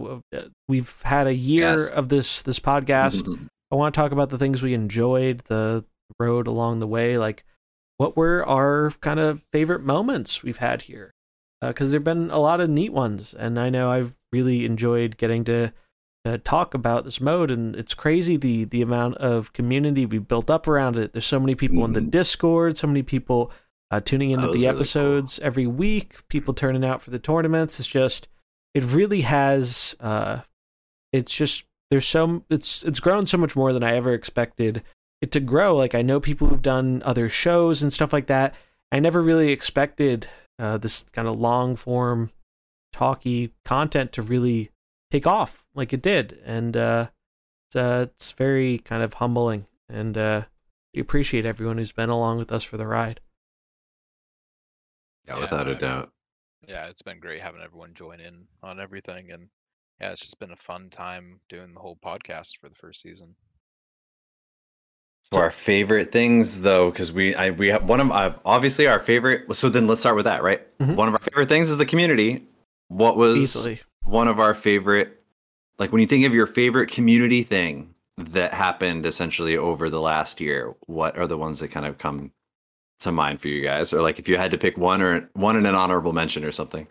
We've had a year Yes. of this podcast. I want to talk about the things we enjoyed, the road along the way, like what were our kind of favorite moments we've had here, because there've been a lot of neat ones, and I know I've really enjoyed getting to talk about this mode, and it's crazy the amount of community we've built up around it. There's so many people in the Discord, so many people tuning into was the really episodes every week, people turning out for the tournaments. It really has it's grown so much more than I ever expected it to grow. Like, I know people who've done other shows and stuff like that. I never really expected this kind of long form talky content to really take off like it did, and it's very kind of humbling, and we appreciate everyone who's been along with us for the ride. Yeah, without a doubt. Yeah, it's been great having everyone join in on everything, and yeah, it's just been a fun time doing the whole podcast for the first season. So our favorite things, though, because we have one of obviously our favorite. So then let's start with that, right? Mhm. One of our favorite things is the community. What was Easily one of our favorite? Like, when you think of your favorite community thing that happened essentially over the last year, what are the ones that kind of come to mind for you guys? Or like, if you had to pick one in an honorable mention or something.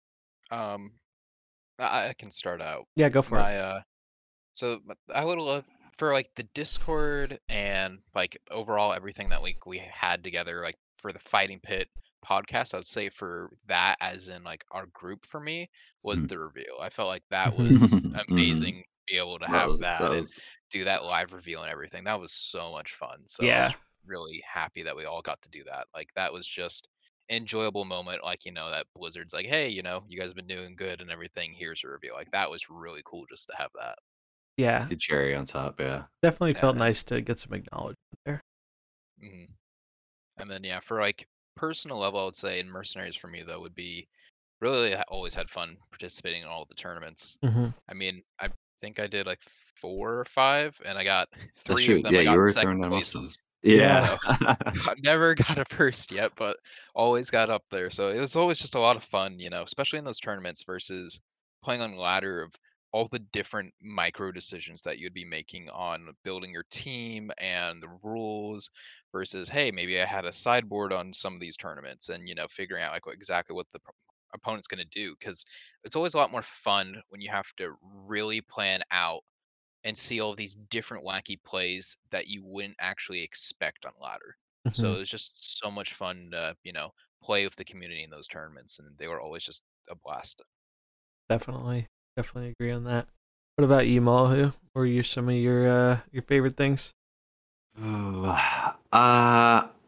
I can start out. Yeah, go for it. So I would love for like the Discord and like overall everything that we had together, like for the Fighting Pit podcast. I'd say for that, as in like our group, for me was the reveal. I felt like that was amazing. Be able to have that and do that live reveal and everything. That was so much fun. So I Yeah. was really happy that we all got to do that. Like, that was just enjoyable moment. Like, that Blizzard's like, hey, you guys have been doing good and everything. Here's a reveal. Like, that was really cool just to have that. Yeah, The cherry on top, yeah. definitely felt Yeah. nice to get some acknowledgement there. Mhm. And then yeah, for like personal level, I would say in Mercenaries for me though would be really always had fun participating in all the tournaments. Mm-hmm. I mean, I think I did like 4 or 5, and I got 3 true. of them. Yeah, I you got were second throwing down most of them. places. Yeah. So I never got a first yet, but always got up there. So it was always just a lot of fun, especially in those tournaments versus playing on ladder of all the different micro decisions that you'd be making on building your team and the rules versus, hey, maybe I had a sideboard on some of these tournaments and, figuring out like exactly what the opponent's going to do. Because it's always a lot more fun when you have to really plan out and see all these different wacky plays that you wouldn't actually expect on ladder. So it was just so much fun to, play with the community in those tournaments, and they were always just a blast. Definitely agree on that. What about you, Malu? What were some of your favorite things?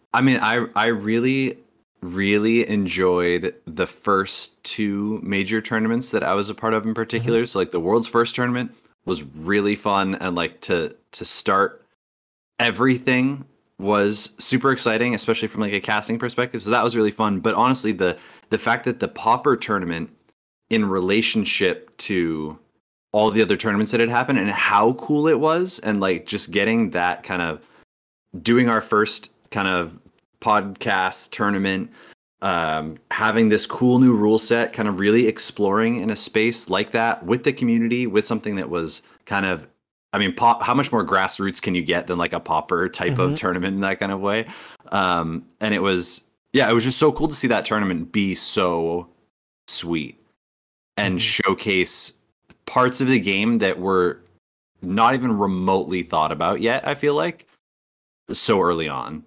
I mean, I really really enjoyed the first two major tournaments that I was a part of in particular. So like the world's first tournament was really fun, and like to start everything was super exciting, especially from like a casting perspective. So that was really fun. But honestly, the fact that the Pauper tournament in relationship to all the other tournaments that had happened and how cool it was, and like just getting that kind of doing our first kind of podcast tournament, having this cool new rule set, kind of really exploring in a space like that with the community, with something that was kind of, I mean, how much more grassroots can you get than like a Pauper type of tournament in that kind of way? And it was, yeah, it was just so cool to see that tournament be so sweet and showcase parts of the game that were not even remotely thought about yet, I feel like, so early on.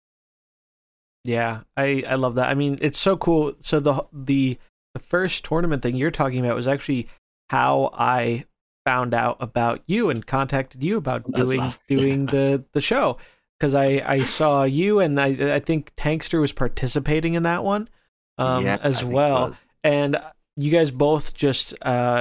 Yeah, I love that. I mean, it's so cool. So the first tournament thing you're talking about was actually how I found out about you and contacted you about doing the show, because I saw you, and I think Tankster was participating in that one as well, and you guys both just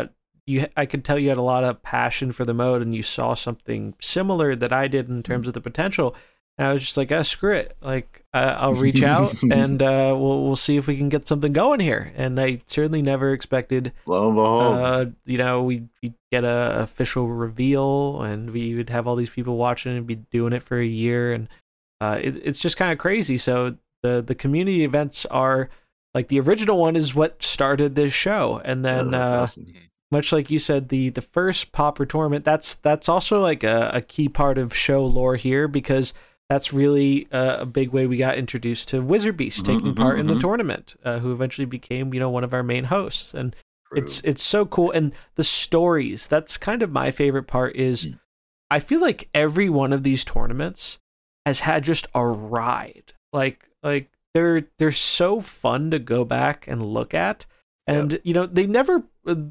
I could tell you had a lot of passion for the mode, and you saw something similar that I did in terms of the potential. And I was just like, screw it. Like, I'll reach out and we'll see if we can get something going here. And I certainly never expected, lo and behold, we'd get a official reveal, and we would have all these people watching and be doing it for a year. And it's just kind of crazy. So the community events are like, the original one is what started this show. And then, awesome. Much like you said, the first Pauper tournament, that's also like a key part of show lore here, because that's really a big way we got introduced to Wizard Beast taking part in the tournament, who eventually became, one of our main hosts. And it's so cool. And the stories, that's kind of my favorite part, is I feel like every one of these tournaments has had just a ride. Like they're so fun to go back and look at. And they never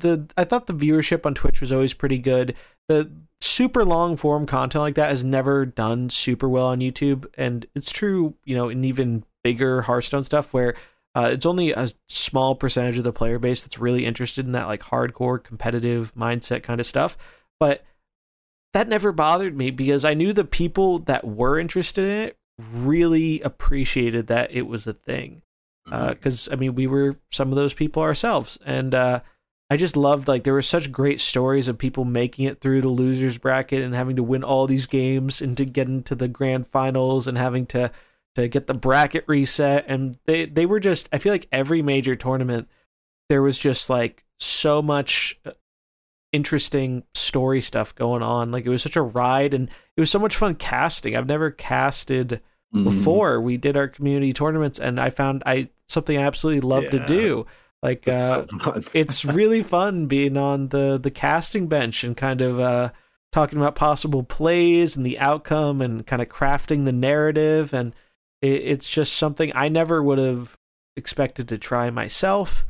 I thought the viewership on Twitch was always pretty good. The super long form content like that has never done super well on YouTube, and it's true, in even bigger Hearthstone stuff, where it's only a small percentage of the player base that's really interested in that like hardcore competitive mindset kind of stuff. But that never bothered me, because I knew the people that were interested in it really appreciated that it was a thing. Because I mean, we were some of those people ourselves, and I just loved, like, there were such great stories of people making it through the losers bracket and having to win all these games and to get into the grand finals and having to get the bracket reset. And they were just, I feel like every major tournament, there was just like so much interesting story stuff going on. Like, it was such a ride, and it was so much fun casting. I've never casted before we did our community tournaments, and I found something I absolutely love to do. Like, so it's really fun being on the casting bench and kind of talking about possible plays and the outcome and kind of crafting the narrative. And it's just something I never would have expected to try myself,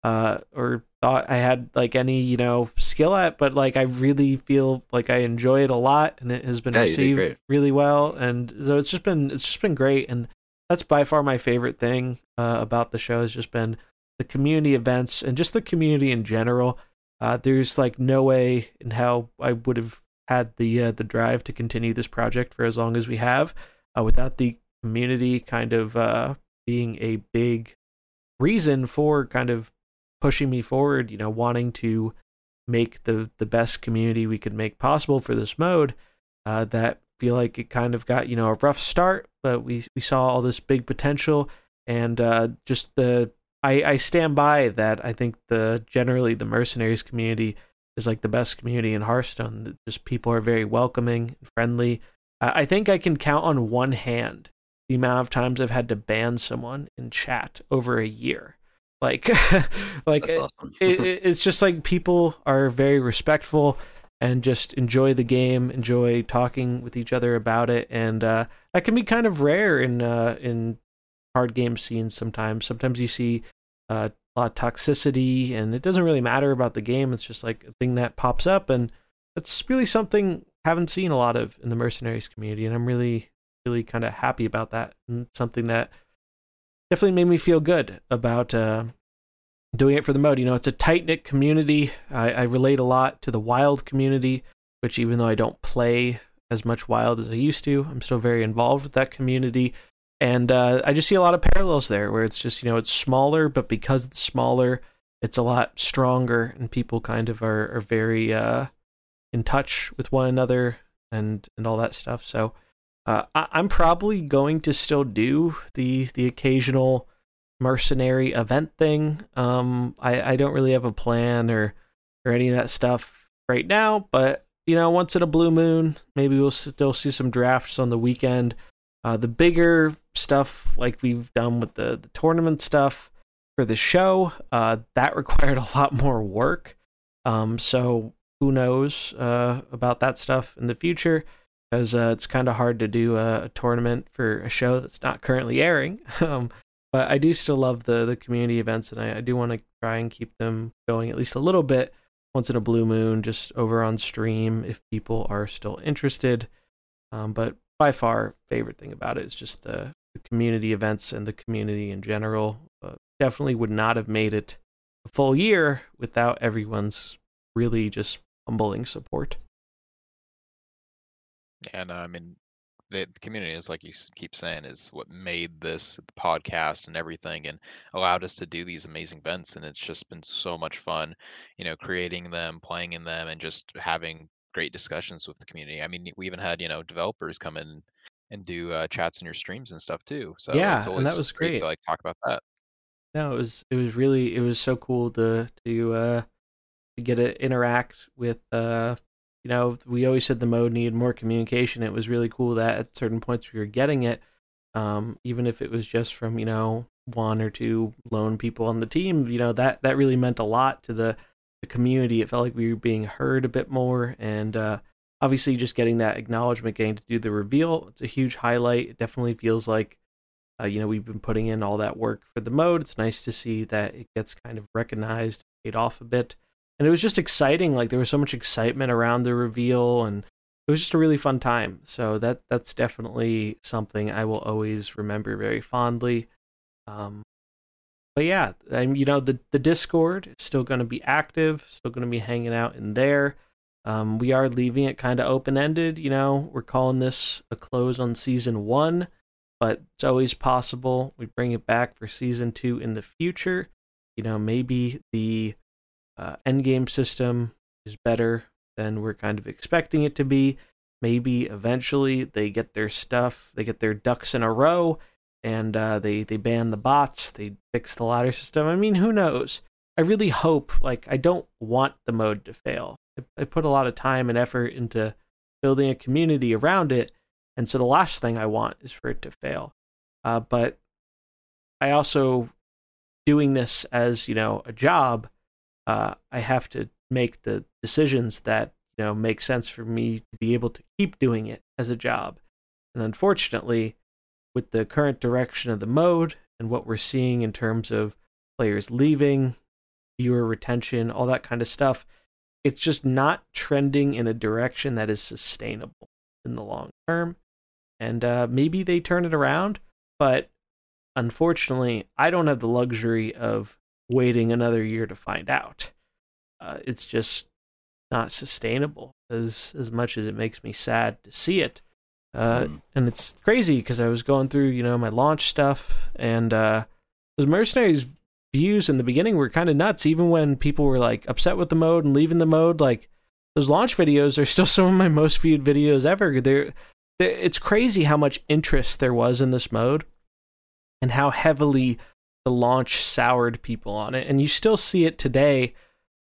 or thought I had like any, skill at, but like, I really feel like I enjoy it a lot, and it has been received really well. And so it's just been great. And that's by far my favorite thing about the show, has just been the community events and just the community in general. There's like no way in how I would have had the drive to continue this project for as long as we have without the community kind of being a big reason for kind of pushing me forward, wanting to make the best community we could make possible for this mode. That feel like it kind of got, a rough start, but we saw all this big potential, and just I stand by that. I think generally the Mercenaries community is like the best community in Hearthstone. Just people are very welcoming and friendly. I think I can count on one hand the amount of times I've had to ban someone in chat over a year. Like, awesome. It's just like people are very respectful and just enjoy the game, enjoy talking with each other about it, and that can be kind of rare in hard game scenes sometimes. Sometimes you see a lot of toxicity, and it doesn't really matter about the game. It's just like a thing that pops up, and that's really something I haven't seen a lot of in the Mercenaries community, and I'm really really kind of happy about that, and something that definitely made me feel good about doing it for the mode. You know, it's a tight-knit community. I relate a lot to the Wild community, which even though I don't play as much Wild as I used to, I'm still very involved with that community. And I just see a lot of parallels there, where it's just, you know, it's smaller, but because it's smaller, it's a lot stronger, and people kind of are very in touch with one another and all that stuff. So I'm probably going to still do the occasional mercenary event thing. I don't really have a plan or any of that stuff right now, but you know, once in a blue moon, maybe we'll still see some drafts on the weekend. The bigger stuff, like we've done with the tournament stuff for the show, that required a lot more work. So who knows about that stuff in the future, because it's kind of hard to do a tournament for a show that's not currently airing. But I do still love the community events, and I do want to try and keep them going at least a little bit once in a blue moon, just over on stream if people are still interested. But by far, favorite thing about it is just the community events and the community in general. Definitely would not have made it a full year without everyone's really just humbling support. And I mean, the community is, like you keep saying, is what made this podcast and everything, and allowed us to do these amazing events. And it's just been so much fun, you know, creating them, playing in them, and just having great discussions with the community. I mean, we even had, you know, developers come in and do chats in your streams and stuff too. So Yeah, it's and always that was great. to like talk about that. No, it was so cool to get to interact with you know, we always said the mode needed more communication. It was really cool that at certain points we were getting it, even if it was just from, you know, one or two lone people on the team. You know, that really meant a lot to the community. It felt like we were being heard a bit more, and obviously just getting that acknowledgement, getting to do the reveal, it's a huge highlight. It definitely feels like you know, we've been putting in all that work for the mode. It's nice to see that it gets kind of recognized, paid off a bit. And it was just exciting. Like, there was so much excitement around the reveal, and it was just a really fun time. So that's definitely something I will always remember very fondly. But yeah, you know, the Discord is still going to be active, still going to be hanging out in there. We are leaving it kind of open-ended. You know, we're calling this a close on season 1, but it's always possible we bring it back for season 2 in the future. You know, maybe the endgame system is better than we're kind of expecting it to be. Maybe eventually they get their stuff, they get their ducks in a row, and they ban the bots, they fix the ladder system. I mean, who knows? I really hope, like, I don't want the mode to fail. I put a lot of time and effort into building a community around it, and so the last thing I want is for it to fail. But I also, doing this as, you know, a job, I have to make the decisions that, you know, make sense for me to be able to keep doing it as a job. And unfortunately, with the current direction of the mode and what we're seeing in terms of players leaving, viewer retention, all that kind of stuff, it's just not trending in a direction that is sustainable in the long term. And maybe they turn it around, but unfortunately, I don't have the luxury of waiting another year to find out. It's just not sustainable, as much as it makes me sad to see it. And it's crazy because I was going through, you know, my launch stuff, and those Mercenaries views in the beginning were kind of nuts. Even when people were like upset with the mode and leaving the mode, like, those launch videos are still some of my most viewed videos ever. It's crazy how much interest there was in this mode and how heavily the launch soured people on it. And you still see it today.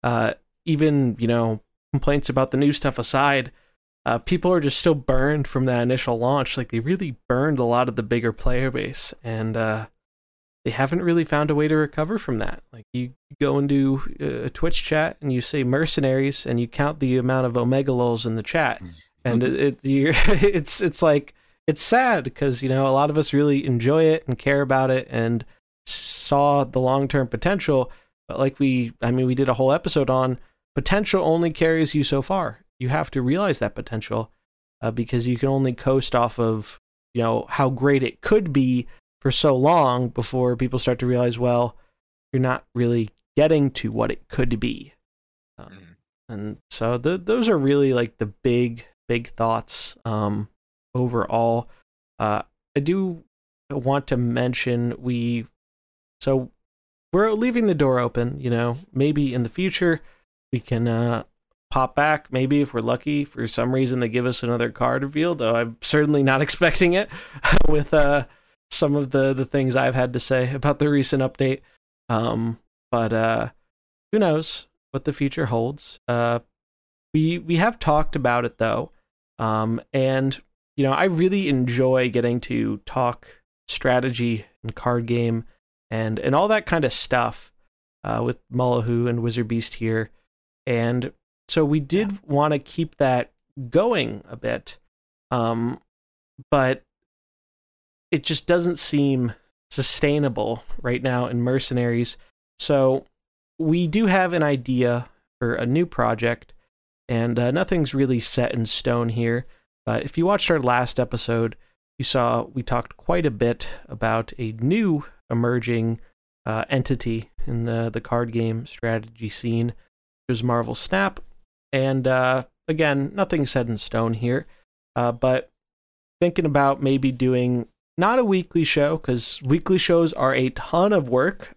Even, you know, complaints about the new stuff aside, people are just still burned from that initial launch. Like, they really burned a lot of the bigger player base, and they haven't really found a way to recover from that. Like, you go into a Twitch chat and you say Mercenaries and you count the amount of Omega lols in the chat, and it's like, it's sad because, you know, a lot of us really enjoy it and care about it and saw the long-term potential. But like we did a whole episode on potential only carries you so far. You have to realize that potential because you can only coast off of, how great it could be for so long before people start to realize, well, you're not really getting to what it could be. And so those are really like the big thoughts overall. I do want to mention we're leaving the door open. Maybe in the future we can pop back. Maybe if we're lucky, for some reason they give us another card reveal, though I'm certainly not expecting it with some of the things I've had to say about the recent update. But who knows what the future holds. We have talked about it though. And I really enjoy getting to talk strategy and card game and all that kind of stuff with Mullahu and Wizard Beast here. And so we did want to keep that going a bit. But it just doesn't seem sustainable right now in Mercenaries. So we do have an idea for a new project, and nothing's really set in stone here. But if you watched our last episode, you saw we talked quite a bit about a new emerging entity in the card game strategy scene, which was Marvel Snap. And again, nothing set in stone here, but thinking about maybe doing not a weekly show, because weekly shows are a ton of work.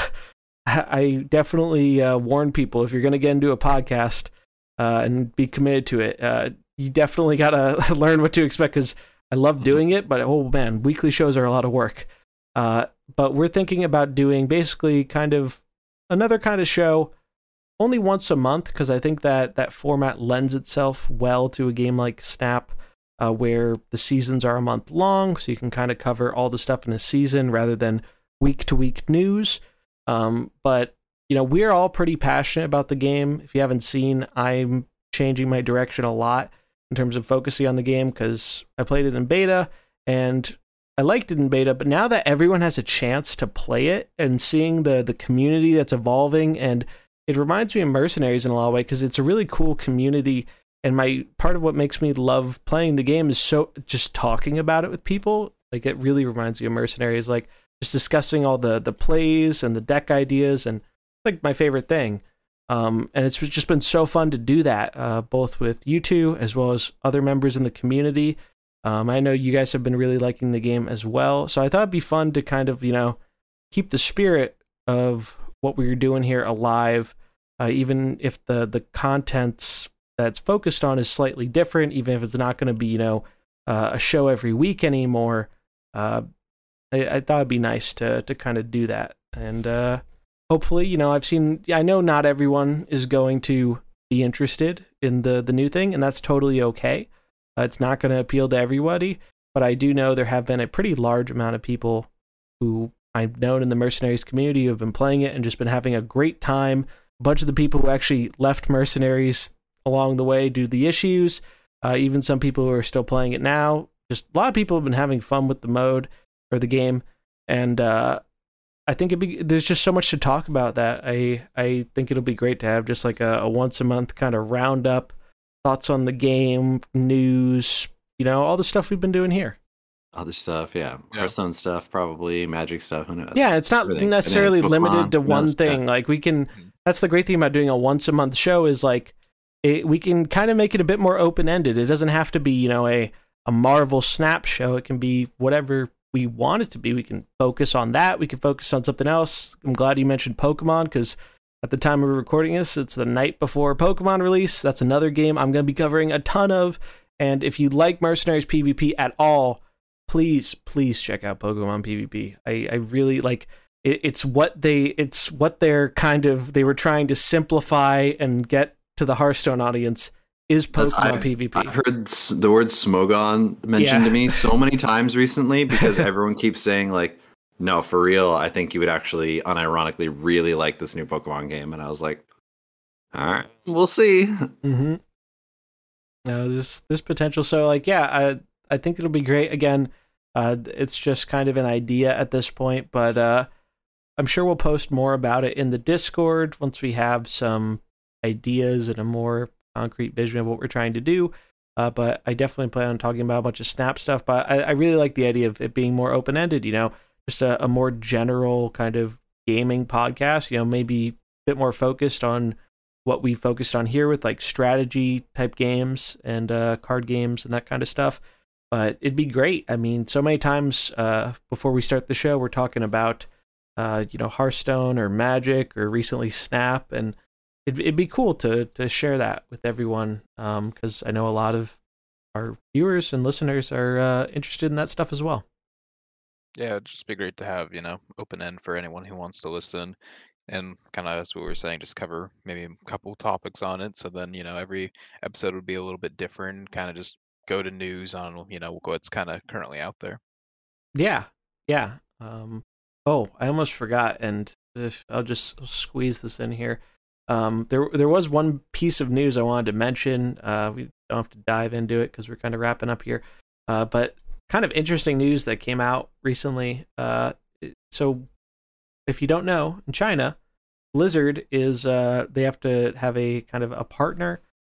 I definitely warn people, if you're going to get into a podcast and be committed to it, you definitely got to learn what to expect, because I love doing it, but oh man, weekly shows are a lot of work. But we're thinking about doing basically kind of another kind of show only once a month, because I think that format lends itself well to a game like Snap, where the seasons are a month long, so you can kind of cover all the stuff in a season rather than week-to-week news. But we're all pretty passionate about the game. If you haven't seen, I'm changing my direction a lot in terms of focusing on the game, because I played it in beta and I liked it in beta, but now that everyone has a chance to play it and seeing the community that's evolving, and it reminds me of Mercenaries in a lot of ways, because it's a really cool community. And part of what makes me love playing the game is just talking about it with people. Like, it really reminds me of Mercenaries, like just discussing all the plays and the deck ideas, and like my favorite thing. And it's just been so fun to do that, both with you two as well as other members in the community. I know you guys have been really liking the game as well, so I thought it'd be fun to kind of keep the spirit of what we were doing here alive, even if the contents that's focused on is slightly different, even if it's not going to be a show every week anymore. I thought it'd be nice to kind of do that. And hopefully, I know not everyone is going to be interested in the new thing, and that's totally okay. It's not going to appeal to everybody, but I do know there have been a pretty large amount of people who I've known in the Mercenaries community who have been playing it and just been having a great time. A bunch of the people who actually left Mercenaries along the way due to the issues, even some people who are still playing it now. Just a lot of people have been having fun with the mode or the game, and I think there's just so much to talk about that I think it'll be great to have just like a once a month kind of roundup, thoughts on the game, news, all the stuff we've been doing here. Other stuff, yeah. Hearthstone stuff, probably Magic stuff. Who knows? Yeah, it's not necessarily limited to one thing. Like, we can. That's the great thing about doing a once a month show, is like we can kind of make it a bit more open ended. It doesn't have to be a Marvel Snap show. It can be whatever we want it to be. We can focus on that. We can focus on something else. I'm glad you mentioned Pokemon, because at the time we were recording this, it's the night before Pokemon release. That's another game I'm going to be covering a ton of. And if you like Mercenaries PvP at all, please check out Pokemon PvP. I really like it. It's what they're they were trying to simplify and get to the Hearthstone audience is Pokemon PvP. I've heard the word Smogon mentioned to me so many times recently, because everyone keeps saying like, no, for real, I think you would actually unironically really like this new Pokemon game. And I was like, all right, we'll see. Mm-hmm. No, there's potential. So like, I think it'll be great. Again, it's just kind of an idea at this point, but I'm sure we'll post more about it in the Discord once we have some ideas and a more concrete vision of what we're trying to do. but I definitely plan on talking about a bunch of Snap stuff. But I really like the idea of it being more open-ended, just a more general kind of gaming podcast, maybe a bit more focused on what we focused on here with like strategy type games and card games and that kind of stuff. But it'd be great. I mean, so many times before we start the show, we're talking about, Hearthstone or Magic or recently Snap. And it'd be cool to share that with everyone because I know a lot of our viewers and listeners are interested in that stuff as well. Yeah, it'd just be great to have, open end for anyone who wants to listen. And kind of as we were saying, just cover maybe a couple topics on it. So then, every episode would be a little bit different, kind of just go to news on, what's kind of currently out there. Yeah. Oh, I almost forgot, and if I'll just squeeze this in here. There was one piece of news I wanted to mention. We don't have to dive into it because we're kind of wrapping up here. But kind of interesting news that came out recently. So if you don't know, in China, Blizzard is they have to have a kind of a partner,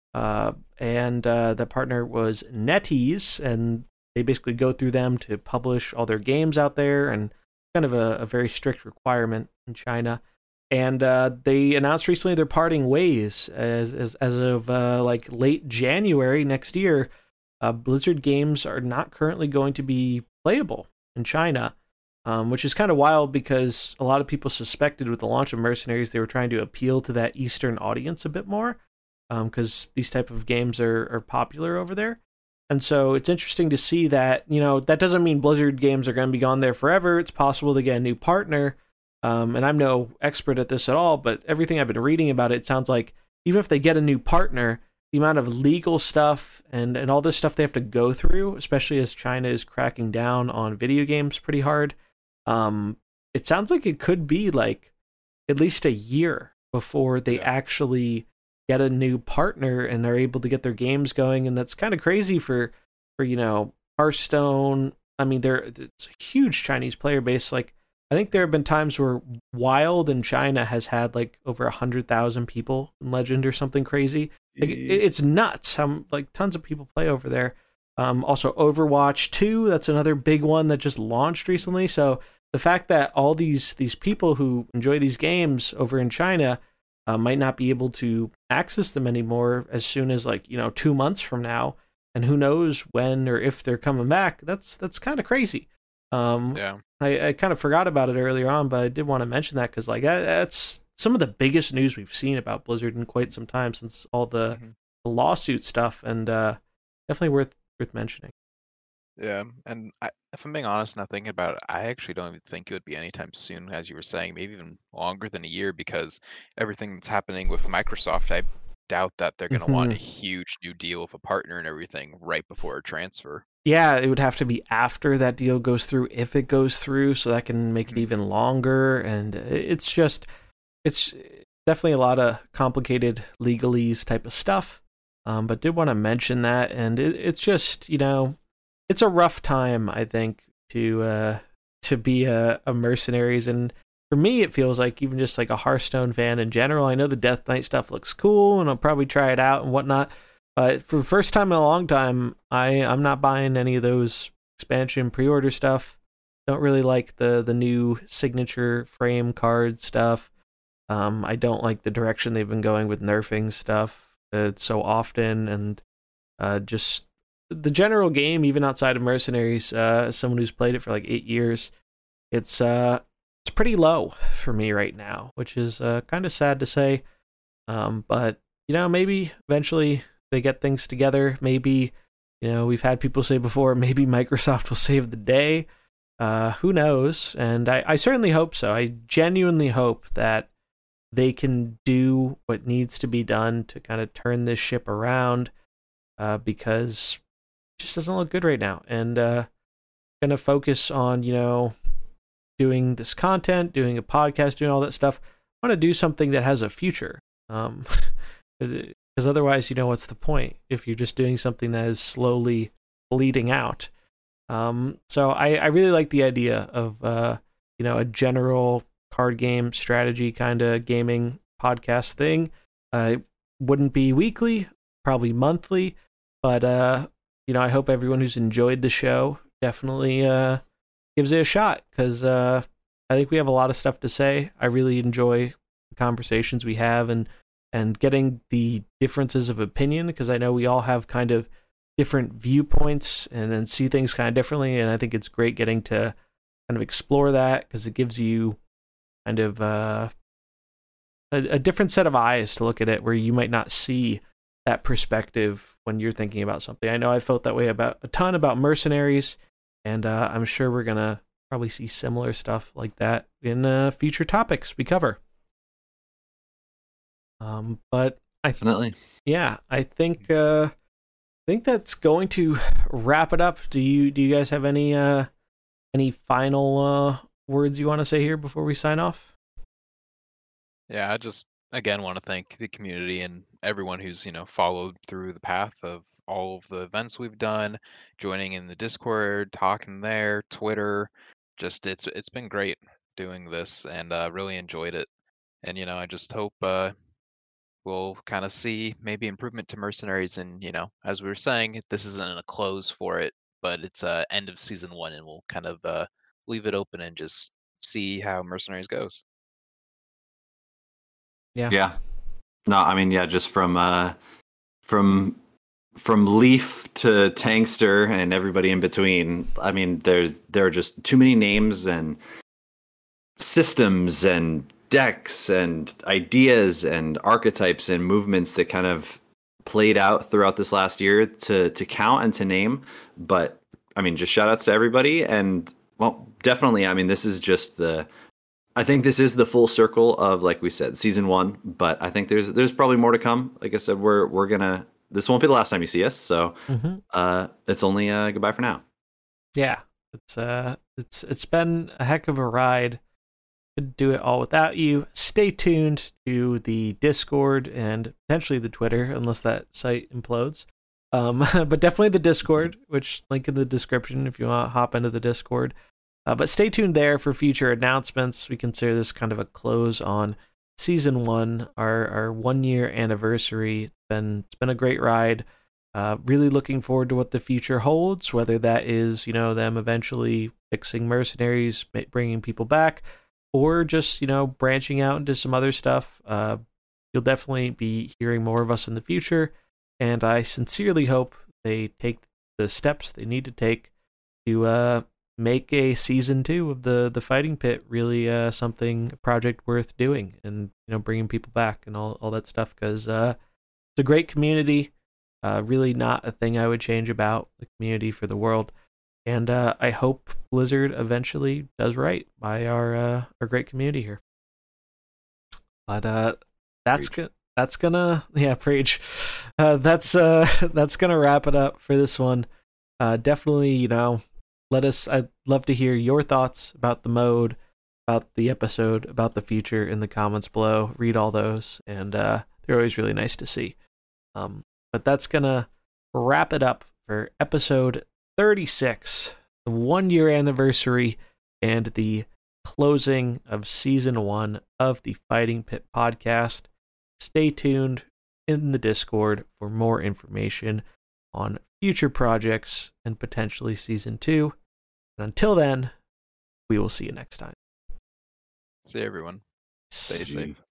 and the partner was NetEase, and they basically go through them to publish all their games out there, and kind of a very strict requirement in China. And they announced recently they're parting ways as of like late January next year. Blizzard games are not currently going to be playable in China. Which is kind of wild because a lot of people suspected with the launch of Mercenaries they were trying to appeal to that Eastern audience a bit more because these type of games are popular over there. And so it's interesting to see that, that doesn't mean Blizzard games are going to be gone there forever. It's possible to get a new partner. And I'm no expert at this at all, but everything I've been reading about it sounds like even if they get a new partner, the amount of legal stuff and all this stuff they have to go through, especially as China is cracking down on video games pretty hard, it sounds like it could be like at least a year before they actually get a new partner and are able to get their games going. And that's kind of crazy for Hearthstone. I mean, it's a huge Chinese player base. Like, I think there have been times where Wild in China has had like over 100,000 people in Legend or something crazy. Like, it's nuts how like tons of people play over there. Also Overwatch 2, that's another big one that just launched recently. So the fact that all these people who enjoy these games over in China might not be able to access them anymore as soon as 2 months from now, and who knows when or if they're coming back, that's kind of crazy. I kind of forgot about it earlier on, but I did want to mention that because that's some of the biggest news we've seen about Blizzard in quite some time since all the lawsuit stuff, and definitely worth mentioning. Yeah, and if I'm being honest, now thinking about it, I actually don't even think it would be anytime soon, as you were saying, maybe even longer than a year, because everything that's happening with Microsoft, I doubt that they're going to want a huge new deal with a partner and everything right before a transfer. Yeah, it would have to be after that deal goes through, if it goes through, so that can make it even longer. And it's definitely a lot of complicated legalese type of stuff. But did want to mention that, and it's just, it's a rough time, I think, to be a Mercenaries. And for me, it feels like even just like a Hearthstone fan in general. I know the Death Knight stuff looks cool, and I'll probably try it out and whatnot. But for the first time in a long time, I'm not buying any of those expansion pre-order stuff. Don't really like the new signature frame card stuff. I don't like the direction they've been going with nerfing stuff so often, and just the general game, even outside of Mercenaries, as someone who's played it for like 8 years, it's pretty low for me right now, which is kind of sad to say. But maybe eventually they get things together. Maybe, we've had people say before, maybe Microsoft will save the day. Who knows? And I certainly hope so. I genuinely hope that they can do what needs to be done to kind of turn this ship around, because it just doesn't look good right now. And going to focus on, doing this content, doing a podcast, doing all that stuff. I want to do something that has a future. Because otherwise, what's the point if you're just doing something that is slowly bleeding out? So I really like the idea of, a general card game strategy kind of gaming podcast thing. It wouldn't be weekly, probably monthly, But I hope everyone who's enjoyed the show definitely gives it a shot, because I think we have a lot of stuff to say. I really enjoy the conversations we have and getting the differences of opinion, because I know we all have kind of different viewpoints and see things kind of differently, and I think it's great getting to kind of explore that, because it gives you kind of a different set of eyes to look at it, where you might not see that perspective when you're thinking about something. I know I felt that way about a ton about Mercenaries, and I'm sure we're gonna probably see similar stuff like that in future topics we cover. But Definitely. I think that's going to wrap it up. Do you guys have any final words you want to say here before we sign off? Yeah, I just again want to thank the community and everyone who's followed through the path of all of the events we've done, joining in the Discord, talking there, Twitter. Just it's been great doing this, and really enjoyed it. And I just hope we'll kind of see maybe improvement to Mercenaries. And as we were saying, this isn't a close for it, but it's end of season 1, and we'll kind of leave it open and just see how Mercenaries goes. Yeah. No, I mean, yeah, just from Leaf to Tankster and everybody in between. I mean, there are just too many names and systems and decks and ideas and archetypes and movements that kind of played out throughout this last year to count and to name. But I mean, just shout outs to everybody, and well, definitely, I mean, I think this is the full circle of, like we said, season 1, but I think there's probably more to come. Like I said, we're gonna, this won't be the last time you see us, so it's only goodbye for now. Yeah, it's been a heck of a ride. Could do it all without you. Stay tuned to the Discord and potentially the Twitter, unless that site implodes. But definitely the Discord, which link in the description if you want to hop into the Discord. But stay tuned there for future announcements. We consider this kind of a close on season 1, our 1-year anniversary. It's been a great ride. Really looking forward to what the future holds, whether that is, them eventually fixing Mercenaries, bringing people back, or just, branching out into some other stuff. You'll definitely be hearing more of us in the future, and I sincerely hope they take the steps they need to take to make a season 2 of the Fighting Pit really a project worth doing, and bringing people back and all that stuff, because it's a great community. Really not a thing I would change about the community for the world, and I hope Blizzard eventually does right by our great community here. But that's good. That's gonna preach. That's gonna wrap it up for this one. Definitely, I'd love to hear your thoughts about the mode, about the episode, about the future in the comments below. Read all those, and they're always really nice to see. But that's gonna wrap it up for episode 36, the 1-year anniversary and the closing of season 1 of the Fighting Pit podcast. Stay tuned in the Discord for more information on future projects and potentially season 2. And until then, we will see you next time. See everyone. Stay safe.